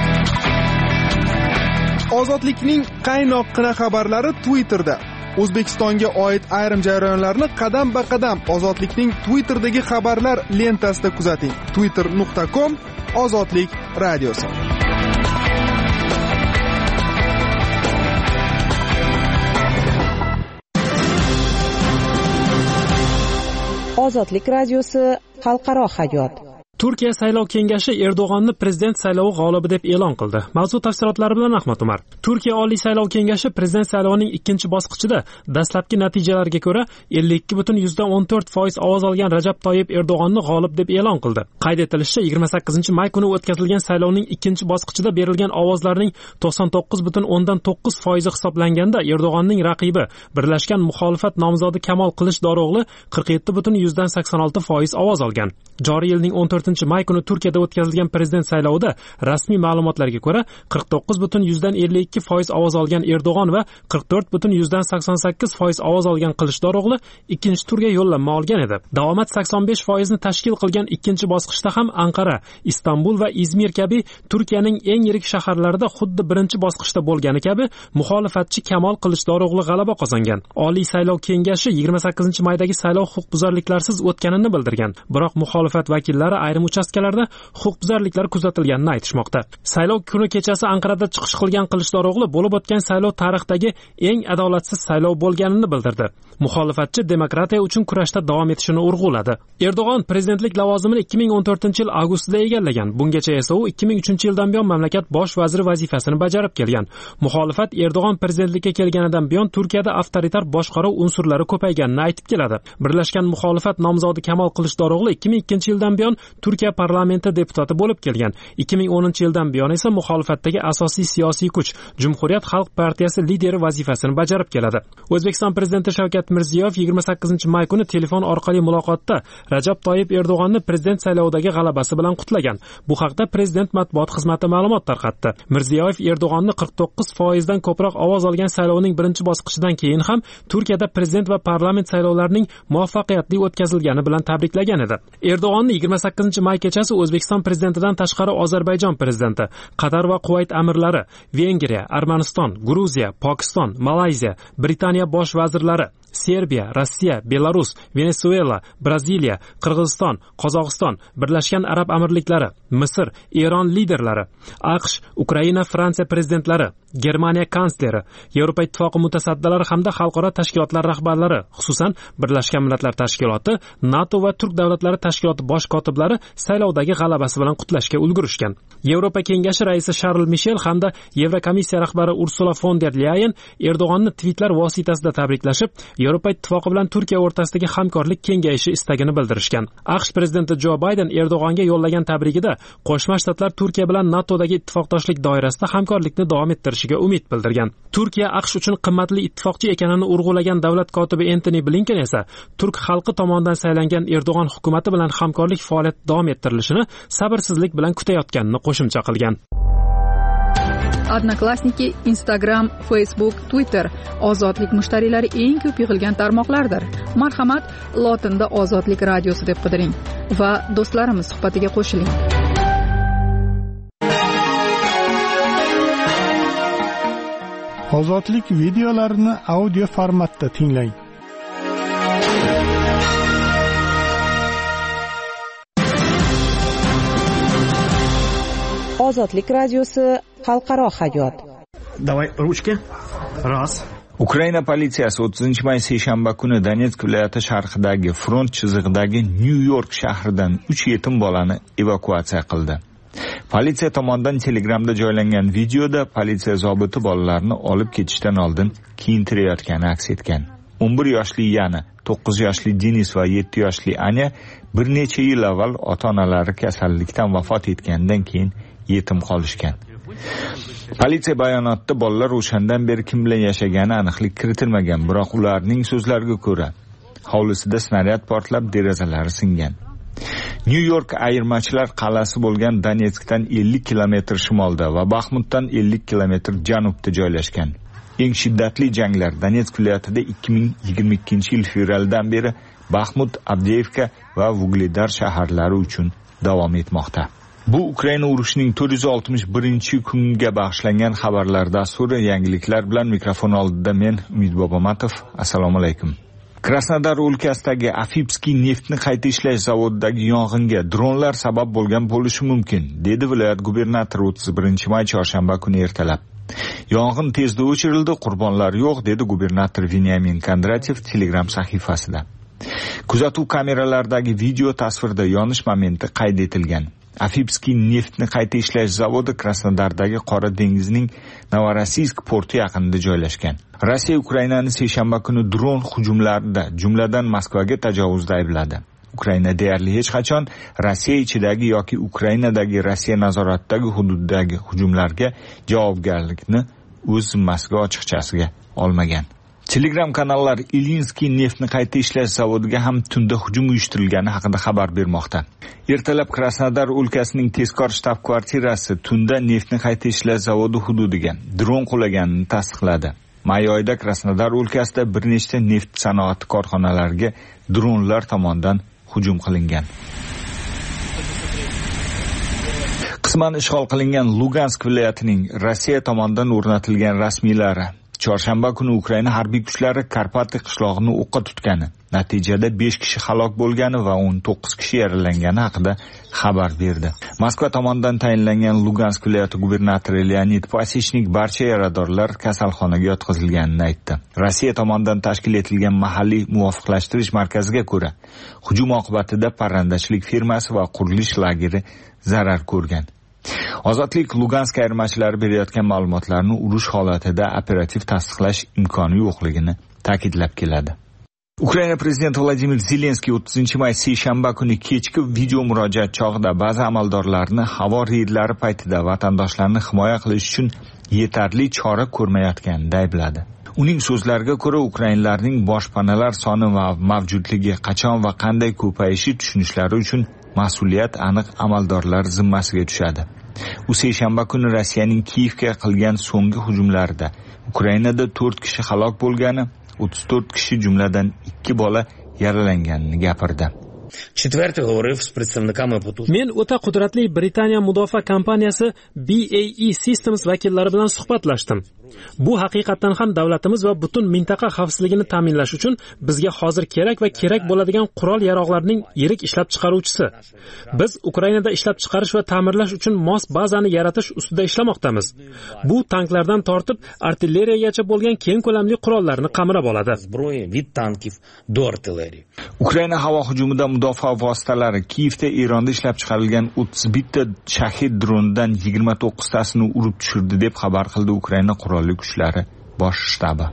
Ozodlikning qaynoqqina xabarlari Twitterda. O'zbekistonga oid ayrim jarayonlarni qadam-ba-qadam Ozodlikning Twitterdagi xabarlar lentasida kuzating. twitter nuqta com Ozodlik radiosi. Ozodlik radiosi xalqaro hayot. Turkiya saylov kengashi Erdo'g'onni prezident saylovi g'olibi deb e'lon qildi. Mavzu tafsilotlari bilan Ahmad Umar. Turkiya Oliy saylov kengashi prezident saylovining ikkinchi bosqichida dastlabki natijalarga ko'ra ellik ikki butun o'n to'rt foiz ovoz olgan Rajab Toyyib Erdo'g'onni g'olib deb e'lon qildi. Qayd etilishicha, yigirma sakkizinchi may kuni o'tkazilgan saylovning ikkinchi bosqichida berilgan ovozlarning to'qson to'qqiz butun o'ndan to'qqiz foizi hisoblanganda Erdo'g'onning raqibi Birlashgan muxolifat nomzodi Kamol Qilichdorog'li qirq yetti butun sakson olti foiz ovoz olgan. Joriy yilning o'n to'rtinchi may kuni Turkiyada o'tkazilgan prezident saylovida rasmiy ma'lumotlarga ko'ra qirq to'qqiz butun ellik ikki foiz ovoz olgan Erdo'g'on va qirq to'rt butun sakson sakkiz foiz ovoz olgan Qilichdorog'li ikkinchi turga yo'llanma olgan edi. Davomat sakson besh foizni tashkil qilgan ikkinchi bosqichda ham Anqara, Istanbul va Izmir kabi Turkiyaning eng yirik shaharlarida xuddi birinchi bosqichda bo'lgani kabi muxolifatchi Kamol Qilichdorog'li g'alaba qozongan. Oliy saylov kengashi yigirma sakkizinchi maydagi saylov huquqbuzarliklarsiz o'tganini bildirgan. Biroq muxolifat vakillari ayrim uchastkalarda huquqbuzarliklar kuzatilganini aytishmoqda. Saylov kuni kechasi Anqarada chiqish qilgan Qilichdorog'li bo'lib o'tgan saylov tarixdagi eng adolatsiz saylov bo'lganini bildirdi. Muxolifatchi demokratiya uchun kurashda davom etishini urg'uladi. Erdo'g'on prezidentlik lavozimini ikki ming o'n to'rtinchi yil avgustida egallagan. Bungacha esa u ikki ming uchinchi yildan buyon mamlakat bosh vaziri vazifasini bajarib kelgan. Muxolifat Erdo'g'on prezidentlikka kelganidan buyon Turkiyada avtoritar boshqaruv unsurlari ko'payganini aytib keladi. Birlashgan muxolifat nomzodi Kamol Qilichdorog'li ikki ming ikkinchi yildan buyon Turkiya parlamenti deputati bo'lib kelgan. ikki ming o'ninchi yildan buyon esa muxolifatdagi asosiy siyosiy kuch Jumhuriyat xalq partiyasi lideri vazifasini bajarib keladi. O'zbekiston prezidenti Shavkat Mirziyoyev yigirma sakkizinchi may kuni telefon orqali muloqotda Rajab Toyyib Erdo'g'onni prezident saylovidagi g'alabasi bilan qutlagan. Bu haqda prezident matbuot xizmati ma'lumot tarqatdi. Mirziyoyev Erdo'g'onni qirq to'qqiz foizdan ko'proq ovoz olgan saylovning birinchi bosqichidan keyin ham Turkiyada prezident va parlament saylovlarining muvaffaqiyatli o'tkazilgani bilan tabriklagan edi. Erdo'g'onni yigirma sakkizinchi may kechasi O'zbekiston prezidentidan tashqari Ozarbayjon prezidenti, Qatar va Quvayt amirlari, Vengriya, Armaniston, Gruziya, Pokiston, Malayziya, Britaniya bosh vazirlari, Serbiya, Rossiya, Belarus, Venesuela, Braziliya, Qirg'iziston, Qozog'iston, Birlashgan Arab Amirliklari, Misr, Eron liderlari, AQSh, Ukraina, Fransiya prezidentlari, Germaniya kansleri, Yevropa Ittifoqi mutasaddilari hamda xalqaro tashkilotlar rahbarlari, xususan Birlashgan Millatlar Tashkiloti, NATO va Turk davlatlari tashkiloti bosh kotiblari saylovdagi g'alabasi bilan qutlashga ulgurishgan. Yevropa Kengashi raisi Sharl Mishel hamda Yevrokomissiya rahbari Ursula von der Leyen Erdo'g'onni tweetlar vositasida tabriklashib, Yevropa Ittifoqi bilan Turkiya o'rtasidagi hamkorlik kengayishi istagini bildirishgan. AQSh prezidenti Jo Bayden Erdo'g'onga yo'llagan tabrigida Qo'shma Shtatlar Turkiya bilan NATOdagi ittifoqdoshlik doirasida hamkorlikni davom ettirishiga umid bildirgan. Turkiya AQSh uchun qimmatli ittifoqchi ekanini urg'ulagan davlat kotibi Antony Blinken esa turk xalqi tomonidan saylangan Erdo'g'on hukumatı bilan hamkorlik faoliyati davom ettirilishini sabrsizlik bilan kutayotganini qo'shimcha qilgan. Odnoklassniki, Instagram, Facebook, Twitter ozodlik mushtariylari eng ko'p yig'ilgan tarmoqlardir. Marhamat, lotinda Ozodlik radiosi deb qidiring va do'stlarimiz suhbatiga qo'shiling. Ozodlik videolarini audio formatda tinglang. Ozodlik radiosi xalqaro hayot. Давай ручки. Раз. Ukraina politsiyasi o'ttizinchi may seshanba kuni Donetsk viloyati sharqidagi front chizig'idagi Nyu-York shahridan uch yetim bolani evakuatsiya qildi. Politsiya tomonidan Telegramda joylangan videoda politsiya zobiti bolalarni olib ketishdan oldin kiyintirayotgani aks etgan. o'n bir yoshli Yana, to'qqiz yoshli Denis va yetti yoshli Anya bir necha yil avval ota-onalari kasallikdan vafot etgandan keyin yetim qolishgan. Politsiya bayonotida bolalar o'shandan beri kim bilan yashagani aniqlik kiritilmagan, biroq ularning so'zlariga ko'ra hovlisida snaryad portlab derazalari singan. Nyu-York ayirmachilar qal'asi bo'lgan Donetskdan ellik kilometr shimolda va Baxmutdan ellik kilometr janubda joylashgan. Eng shiddatli janglar Donetsk viloyatida ikki ming yigirma ikkinchi yil fevraldan beri Baxmut, Avdeyevka va Vugledar shaharlari uchun davom etmoqda. Bu Ukraina urushining to'rt yuz oltmish birinchi kunga bag'ishlangan xabarlar dasturi. Yangiliklar bilan mikrofon oldida men Umid Bobomatov. Assalomu alaykum. Krasnodar o'lkasidagi Afipskiy neftni qayta ishlash zavodidagi yong'inga dronlar sabab bo'lgan bo'lishi mumkin, dedi viloyat gubernatori o'ttiz birinchi may chorshanba kuni ertalab. Yong'in tezda o'chirildi, qurbonlar yo'q, dedi gubernator Venyamin Kondratyev Telegram sahifasida. Kuzatuv kameralaridagi video tasvirda yonish momenti qayd etilgan. Afipskiy neftni qayta ishlash zavodi Krasnodardagi Qora dengizining Novorossiysk porti yaqinida joylashgan. Rossiya Ukrainani seshanba kuni dron hujumlarida, jumladan Moskvaga tajovuzda aybladi. Ukraina deyarli hech qachon Rossiya ichidagi yoki Ukrainadagi Rossiya nazoratidagi hududdagi hujumlarga javobgarlikni o'z zimmasiga ochiqchasiga olmagan. Telegram kanallar Ilinskiy neftni qayta ishlash zavodiga ham tunda hujum uyushtirilgani haqida xabar bermoqda. Ertalab Krasnodar o'lkasining tezkor shtab-kvartirasi tunda neftni qayta ishlash zavodi hududiga dron qulaganini tasdiqladi. May oyida Krasnodar o'lkasida bir nechta neft sanoati korxonalariga dronlar tomonidan hujum qilingan. Qisman ishg'ol qilingan Lugansk viloyatining Rossiya tomonidan o'rnatilgan rasmiylari chorshanba kuni Ukraina harbiy kuchlari Karpati qishlog'ini o'qqa tutgani, natijada besh kishi halok bo'lgani va o'n to'qqiz kishi yaralangani haqida xabar berdi. Moskva tomonidan tayinlangan Lugansk viloyati gubernatori Leonid Pasechnik barcha yaradorlar kasalxonaga yotqizilganini aytdi. Rossiya tomonidan tashkil etilgan mahalliy muvofiqlashtirish markaziga ko'ra, hujum oqibatida parrandachilik firmasi va qurilish lageri zarar ko'rgan. Ozodlik Lugansk ayirmachilari berayotgan ma'lumotlarni urush holatida operativ tasdiqlash imkoni yo'qligini ta'kidlab keladi. Ukraina prezidenti Vladimir Zelenskiy o'ttizinchi may seshanba kuni kechki video murojaat chog'ida ba'zi amaldorlarni havo reydlari paytida vatandoshlarni himoya qilish uchun yetarli chora ko'rmayotganini aybladi. Uning so'zlariga ko'ra, ukrainlarning boshpanalar soni va mavjudligi qachon va qanday ko'payishi tushunishlari uchun mas'uliyat aniq amaldorlar zimmasiga tushadi. U seshanba kuni Rossiyaning Kiyevga qilgan so'nggi hujumlarida Ukrainada to'rt kishi halok bo'lgani, o'ttiz to'rt kishi jumladan ikki bola yaralanganini gapirdi. Men o'ta qudratli Britaniya mudofaa kompaniyasi B A E Systems vakillari bilan suhbatlashdim. Bu haqiqatan ham davlatimiz va butun mintaqa xavfsizligini ta'minlash uchun bizga hozir kerak va kerak bo'ladigan qurol-yarog'larning yirik ishlab chiqaruvchisi. Biz Ukrainada ishlab chiqarish va ta'mirlash uchun mos bazani yaratish ustida ishlamoqdamiz. Bu tanklardan tortib artilleriyagacha bo'lgan keng ko'lamli qurollarni qamrab oladi. Ukraina havo hujumida mudofaa vositalari Kiyevda Eronda ishlab chiqarilgan o'ttiz bitta Shahid dronidan yigirma to'qqiztasini urib tushirdi deb xabar qildi Ukraina qurolli kuchlari bosh shtabi.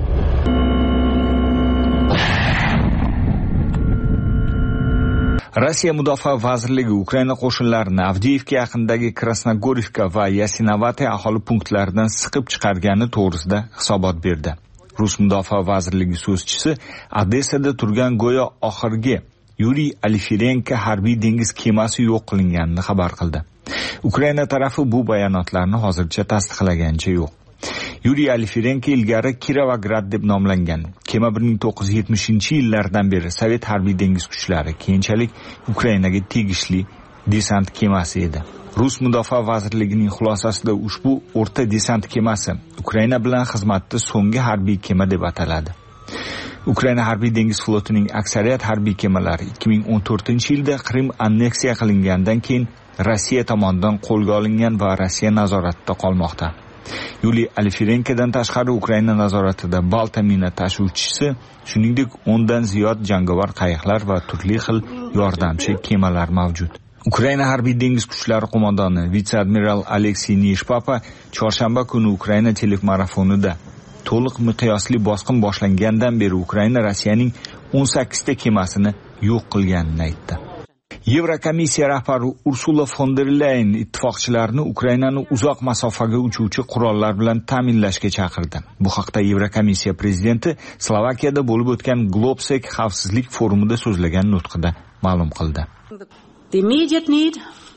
Rossiya mudofaa vazirligi Ukraina qo'shinlarini Avdiivka yaqinidagi Krasnogorivka va Yasinovate aholi punktlaridan siqib chiqargani to'g'risida hisobot berdi. Rus mudofaa vazirligi so'zchisi Odessada turgan go'yo oxirgi Yuriy Alifirenko harbiy dengiz kemasi yo'q qilinganini xabar qildi. Ukraina tarafi bu bayonotlarni hozircha tasdiqlaganicha yo'q. Yuriy Alifirenko ilgari Kirovograd deb nomlangan kema bir ming to'qqiz yuz yetmishinchi yillardan beri Sovet harbiy dengiz kuchlari, keyinchalik Ukrainaga tegishli desant kemasi edi. Rus mudofaa vazirligining xulosasida ushbu o'rta desant kemasi Ukraina bilan xizmatda so'nggi harbiy kema deb ataladi. Ukraina harbiy dengiz flotining aksariyat harbiy kemalari ikki ming o'n to'rtinchi yilda Qrim anneksiya qilingandan keyin Rossiya tomonidan qo'lga olingan va Rossiya nazoratida qolmoqda. Yuriy Alifirenkodan tashqari Ukraina nazoratida Balta mina tashuvchisi, shuningdek o'ndan ziyod jangovar qayiqlar va turli xil yordamchi kemalar mavjud. Ukraina harbiy dengiz kuchlari qo'mondoni vitse-admiral Aleksey Nishpapa chorshanba kuni Ukraina telefon-marafonida to'liq miqyosli bosqin boshlangandan beri Ukraina Rossiyaning o'n sakkizta kemasini yo'q qilganini aytdi. Yevrokomissiya rahbari Ursula von der Leyen ittifoqchilarni Ukrainani uzoq masofaga uchuvchi qurollar bilan ta'minlashga chaqirdi. Bu haqda Yevrokomissiya prezidenti Slovakiyada bo'lib o'tgan Globsec xavfsizlik forumida so'zlagan nutqida ma'lum qildi. The immediate need,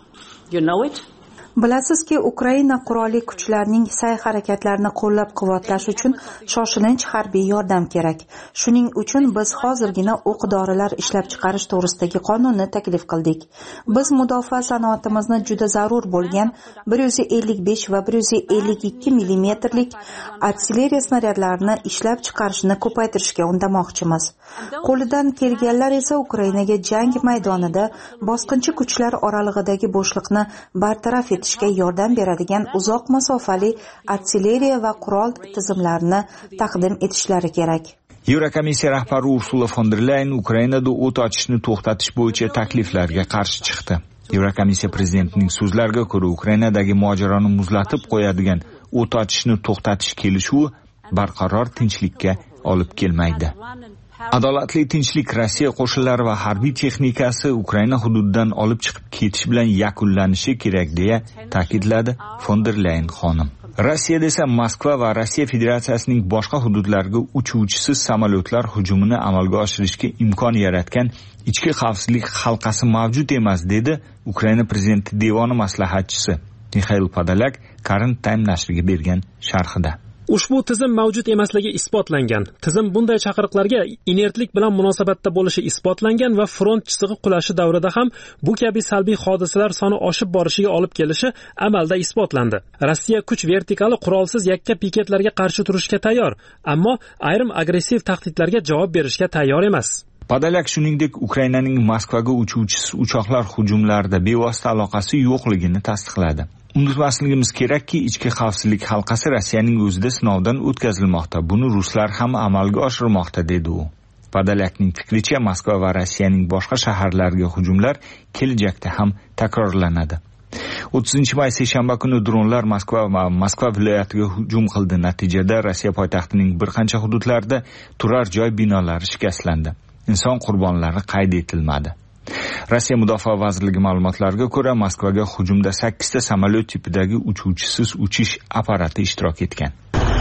you know it. Bilasizki, Ukraina qurolli kuchlarining sa'y-harakatlarini qo'llab-quvvatlash uchun shoshilinch harbiy yordam kerak. Shuning uchun biz hozirgina o'q-dorilar ishlab chiqarish to'g'risidagi qonunni taklif qildik. Biz mudofaa sanoatimizni juda zarur bo'lgan bir yuz ellik besh va bir yuz ellik ikki millimetrlik artilleriya snaryadlarini ishlab chiqarishni ko'paytirishga undamoqchimiz. Qo'lidan kelganlar esa Ukrainaga jang maydonida bosqinchi kuchlar oralig'idagi bo'shliqni bartaraf etish yordam beradigan uzoq masofali artilleriya va qurol tizimlarini taqdim etishlari kerak. Yevrokomissiya rahbari Ursula von der Leyen Ukrainada o't ochishni to'xtatish bo'yicha takliflarga qarshi chiqdi. Yevrokomissiya prezidentining so'zlariga ko'ra, Ukrainadagi mojaroni muzlatib qo'yadigan o't ochishni to'xtatish kelishuvi barqaror tinchlikka olib kelmaydi. Adolatli tinchlik Rossiya qo'shinlari va harbiy texnikasi Ukraina hududidan olib chiqib ketish bilan yakunlanishi kerak deya ta'kidladi von der Leyen xonim. Rossiyada esa Moskva va Rossiya Federatsiyasining boshqa hududlariga uchuvchisiz samolyotlar hujumini amalga oshirishga imkon yaratgan ichki xavfsizlik halqasi mavjud emas, dedi Ukraina prezidenti devoni maslahatchisi Mikhail Podolyak Current Time nashriga bergan sharhida. Ushbu tizim mavjud emasligi isbotlangan. Tizim bunday chaqiriqlarga inertlik bilan munosabatda bo'lishi isbotlangan va front chizig'i qulashi davrida ham bu kabi salbiy hodisalar soni oshib borishiga olib kelishi amalda isbotlandi. Rossiya kuch vertikali qurolsiz yakka piketlarga qarshi turishga tayyor, ammo ayrim agressiv tahdidlarga javob berishga tayyor emas. Podolyak shuningdek Ukrainaning Moskvaga uchuvchisiz uchoqlar hujumlarida bevosita aloqasi yo'qligini tasdiqladi. Unutmasligimiz kerakki, ichki xavfsizlik halqasi Rossiyaning o'zida sinovdan o'tkazilmoqda. Buni ruslar ham amalga oshirmoqda, dedi u. Podolyakning fikricha, Moskva va Rossiyaning boshqa shaharlariga hujumlar kelajakda ham takrorlanadi. o'ttizinchi may seshanba kuni dronlar Moskva va Moskva viloyatiga hujum qildi. Natijada Rossiya poytaxtining bir qancha hududlarida turar joy binolari shikastlandi. Inson qurbonlari qayd etilmadi. Rossiya Mudofaa vazirligi ma'lumotlariga ko'ra, Moskvaga hujumda sakkizta samolyot tipidagi uchuvchisiz uchish apparati ishtirok etgan.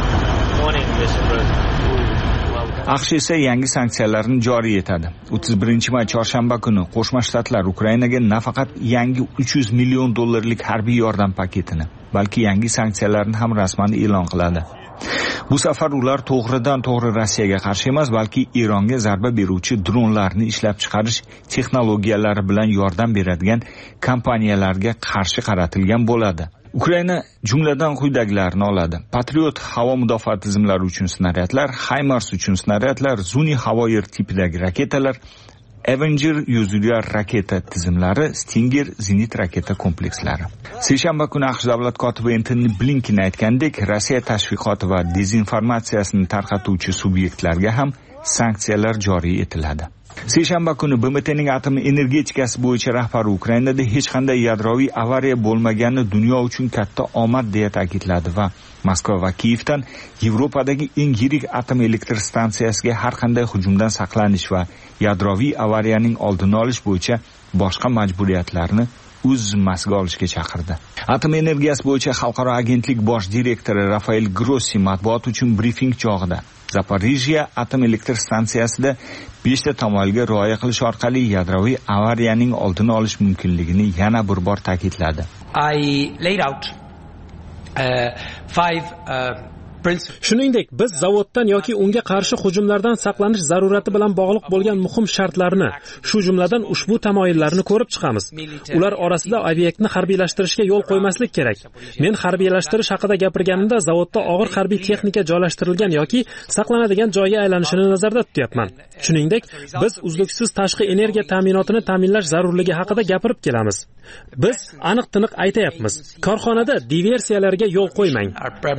AQSh esa yangi sanksiyalarni joriy etadi. o'ttiz birinchi may chorshanba kuni Qo'shma Shtatlar Ukrainaga nafaqat yangi uch yuz million dollarlik harbiy yordam paketini, balki yangi sanksiyalarni ham rasman e'lon qiladi. Bu safar ular to'g'ridan to'g'ri Rossiyaga qarshi emas, balki Eronga zarba beruvchi dronlarni ishlab chiqarish texnologiyalari bilan yordam beradigan kompaniyalarga qarshi qaratilgan bo'ladi. Ukraina jumladan quyidagilarni oladi: Patriot havo mudofaa tizimlari uchun snaryadlar, HIMARS uchun snaryadlar, Zuni havo yer tipidagi raketalar, Avenger yuzulyar raketa tizimlari, Stinger zenit raketa komplekslari. Seshanba kuni AQSh davlat kotibi Antony Blinken aytgandek, Rossiya tashviqoti va dezinformatsiyasini tarqatuvchi subyektlarga ham sanksiyalar joriy etiladi. Seshanba kuni B M T'ning atom energetikasi bo'yicha rahbari Ukrainada hech qanday yadroviy avariya bo'lmagani dunyo uchun katta omad deya ta'kidladi va Moskva va Kiyevdan Yevropadagi eng yirik atom elektr stansiyasiga har qanday hujumdan saqlanish va yadroviy avariyaning oldini olish bo'yicha boshqa majburiyatlarni o'z zimmasiga olishga chaqirdi. Atom energiyasi bo'yicha xalqaro agentlik bosh direktori Rafael Grossi matbuot uchun brifing chog'ida Zaporizhia atom elektr stansiyasida beshta tamoyilga rioya qilish orqali yadroviy avariyaning oldini olish mumkinligini yana bir bor ta'kidladi. I laid out uh, five uh, Shuningdek, biz zavoddan yoki unga qarshi hujumlardan saqlanish zarurati bilan bog'liq bo'lgan muhim shartlarni, shu jumladan ushbu tamoyillarni ko'rib chiqamiz. Ular orasida obyektni harbiylashtirishga yo'l qo'ymaslik kerak. Men harbiylashtirish haqida gapirganimda zavodda og'ir harbiy texnika joylashtirilgan yoki saqlanadigan joyga aylanishini nazarda tutyapman. Shuningdek, biz uzluksiz tashqi energiya ta'minotini ta'minlash zarurligi haqida gapirib kelamiz. Biz aniq-tiniq aytayapmiz. Korxonada diversiyalarga yo'l qo'ymang.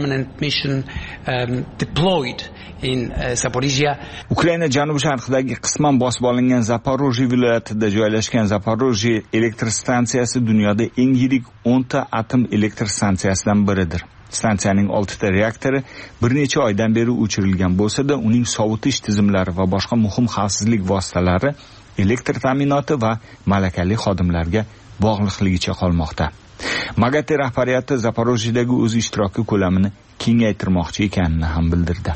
Um, deployed in uh, Zaporizhia. Ukraina janubi-sharqidagi qisman bosib olingan Zaporojye viloyatida joylashgan Zaporojye elektr stansiyasi dunyoda eng yirik o'nta atom elektr stansiyasidan biridir. Stansiyaning oltita reaktori bir necha oydan beri o'chirilgan bo'lsa-da, uning sovutish tizimlari va boshqa muhim xavfsizlik vositalari elektr ta'minoti va malakali xodimlarga bog'liqligicha qolmoqda. MAGATE rahbariyati Zaporojyedagi o'z ishtiroki ko'lamini kengaytirmoqchi ekanini ham bildirdi.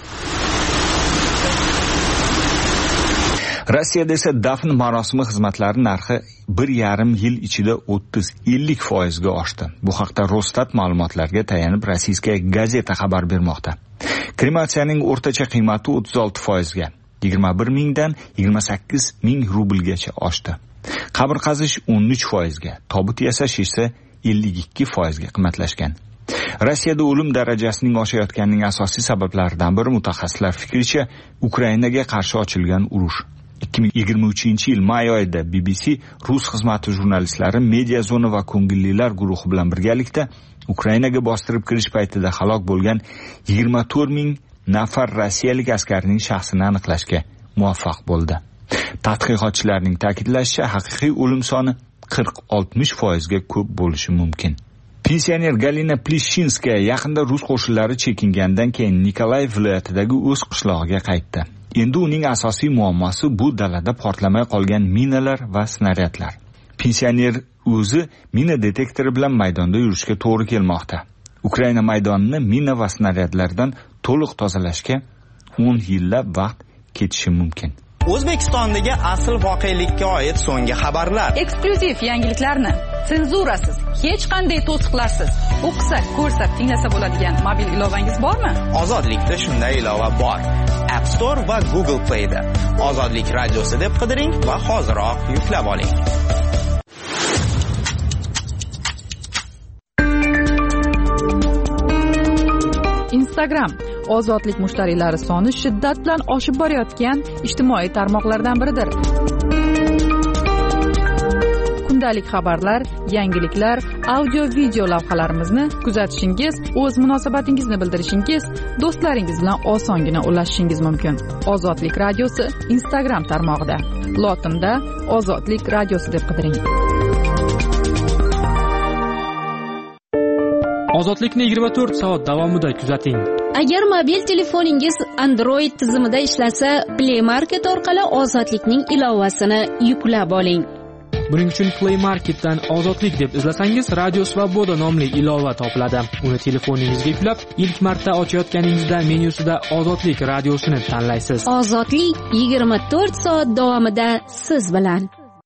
Rossiyada esa dafn marosimi xizmatlari narxi bir yarim yil ichida o'ttiz ellik foizga oshdi. Bu haqda Rosstat ma'lumotlariga tayanib Rossiyskaya gazeta xabar bermoqda. Krematsiyaning o'rtacha qiymati o'ttiz olti foizga, yigirma bir mingdan yigirma sakkiz ming rublgacha oshdi. Qabr qazish o'n uch foizga, tobut yasash esa ellik ikki foizga qimmatlashgan. Rossiyada o'lim darajasining oshayotganining asosiy sabablaridan biri mutaxassislar fikricha Ukrainaga qarshi ochilgan urush. ikki ming yigirma uchinchi yil may oyida B B C rus xizmati jurnalistlari Media Zona va ko'ngillilar guruhi bilan birgalikda Ukrainaga bostirib kirish paytida halok bo'lgan yigirma to'rt ming nafar rossiyalik askarning shaxsini aniqlashga muvaffaq bo'ldi. Tadqiqotchilarning ta'kidlashicha, haqiqiy o'lim soni qirq oltmish foizga ko'p bo'lishi mumkin. Pensioner Galina Plishinskaya yaqinda rus qo'shinlari chekingandan keyin Nikolayev viloyatidagi o'z qishlog'iga qaytdi. Endi uning asosiy muammosi bu dalada portlamay qolgan minalar va snaryadlar. Pensioner o'zi mina detektori bilan maydonda yurishga to'g'ri kelmoqda. Ukraina maydonini mina va snaryadlardan to'liq tozalashga o'n yillab vaqt ketishi mumkin. O'zbekistondagi asl voqelikka oid so'nggi xabarlar. Eksklyuziv yangiliklarni senzurasiz, hech qanday to'siqlarsiz o'qisa, ko'rsa, tinglasa bo'ladigan mobil ilovangiz bormi? Ozodlikda shunday ilova bor. App Store va Google Play da Ozodlik radiosi deb qidiring va hoziroq yuklab oling. Instagram ozodlik mushtariylari soni shiddat bilan oshib borayotgan ijtimoiy tarmoqlardan biridir. Kundalik xabarlar, yangiliklar, audio-video lavhalarimizni kuzatishingiz, o'z munosabatingizni bildirishingiz, do'stlaringiz bilan osongina ulashishingiz mumkin. Ozodlik radiosi Instagram tarmog'ida. Lotinda Ozodlik radiosi deb qidiring. Ozodlikni yigirma to'rt soat davomida kuzating. Agar mobil telefoningiz Android tizimida ishlasa, Play Market orqali Ozodlikning ilovasini yuklab oling. Buning uchun Play Marketdan Ozodlik deb izlasangiz, Radio Svoboda nomli ilova topiladi. Uni telefoningizga yuklab, ilk marta ochayotganingizda menyusida Ozodlik radiosini tanlaysiz. Ozodlik yigirma to'rt soat davomida siz bilan.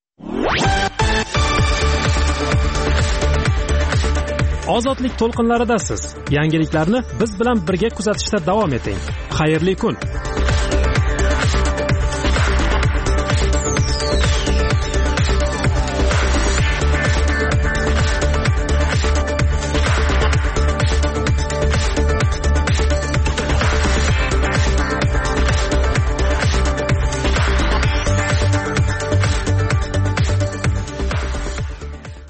Ozodlik to'lqinlaridasiz. Yangiliklarni biz bilan birga kuzatishda davom eting. Xayrli kun.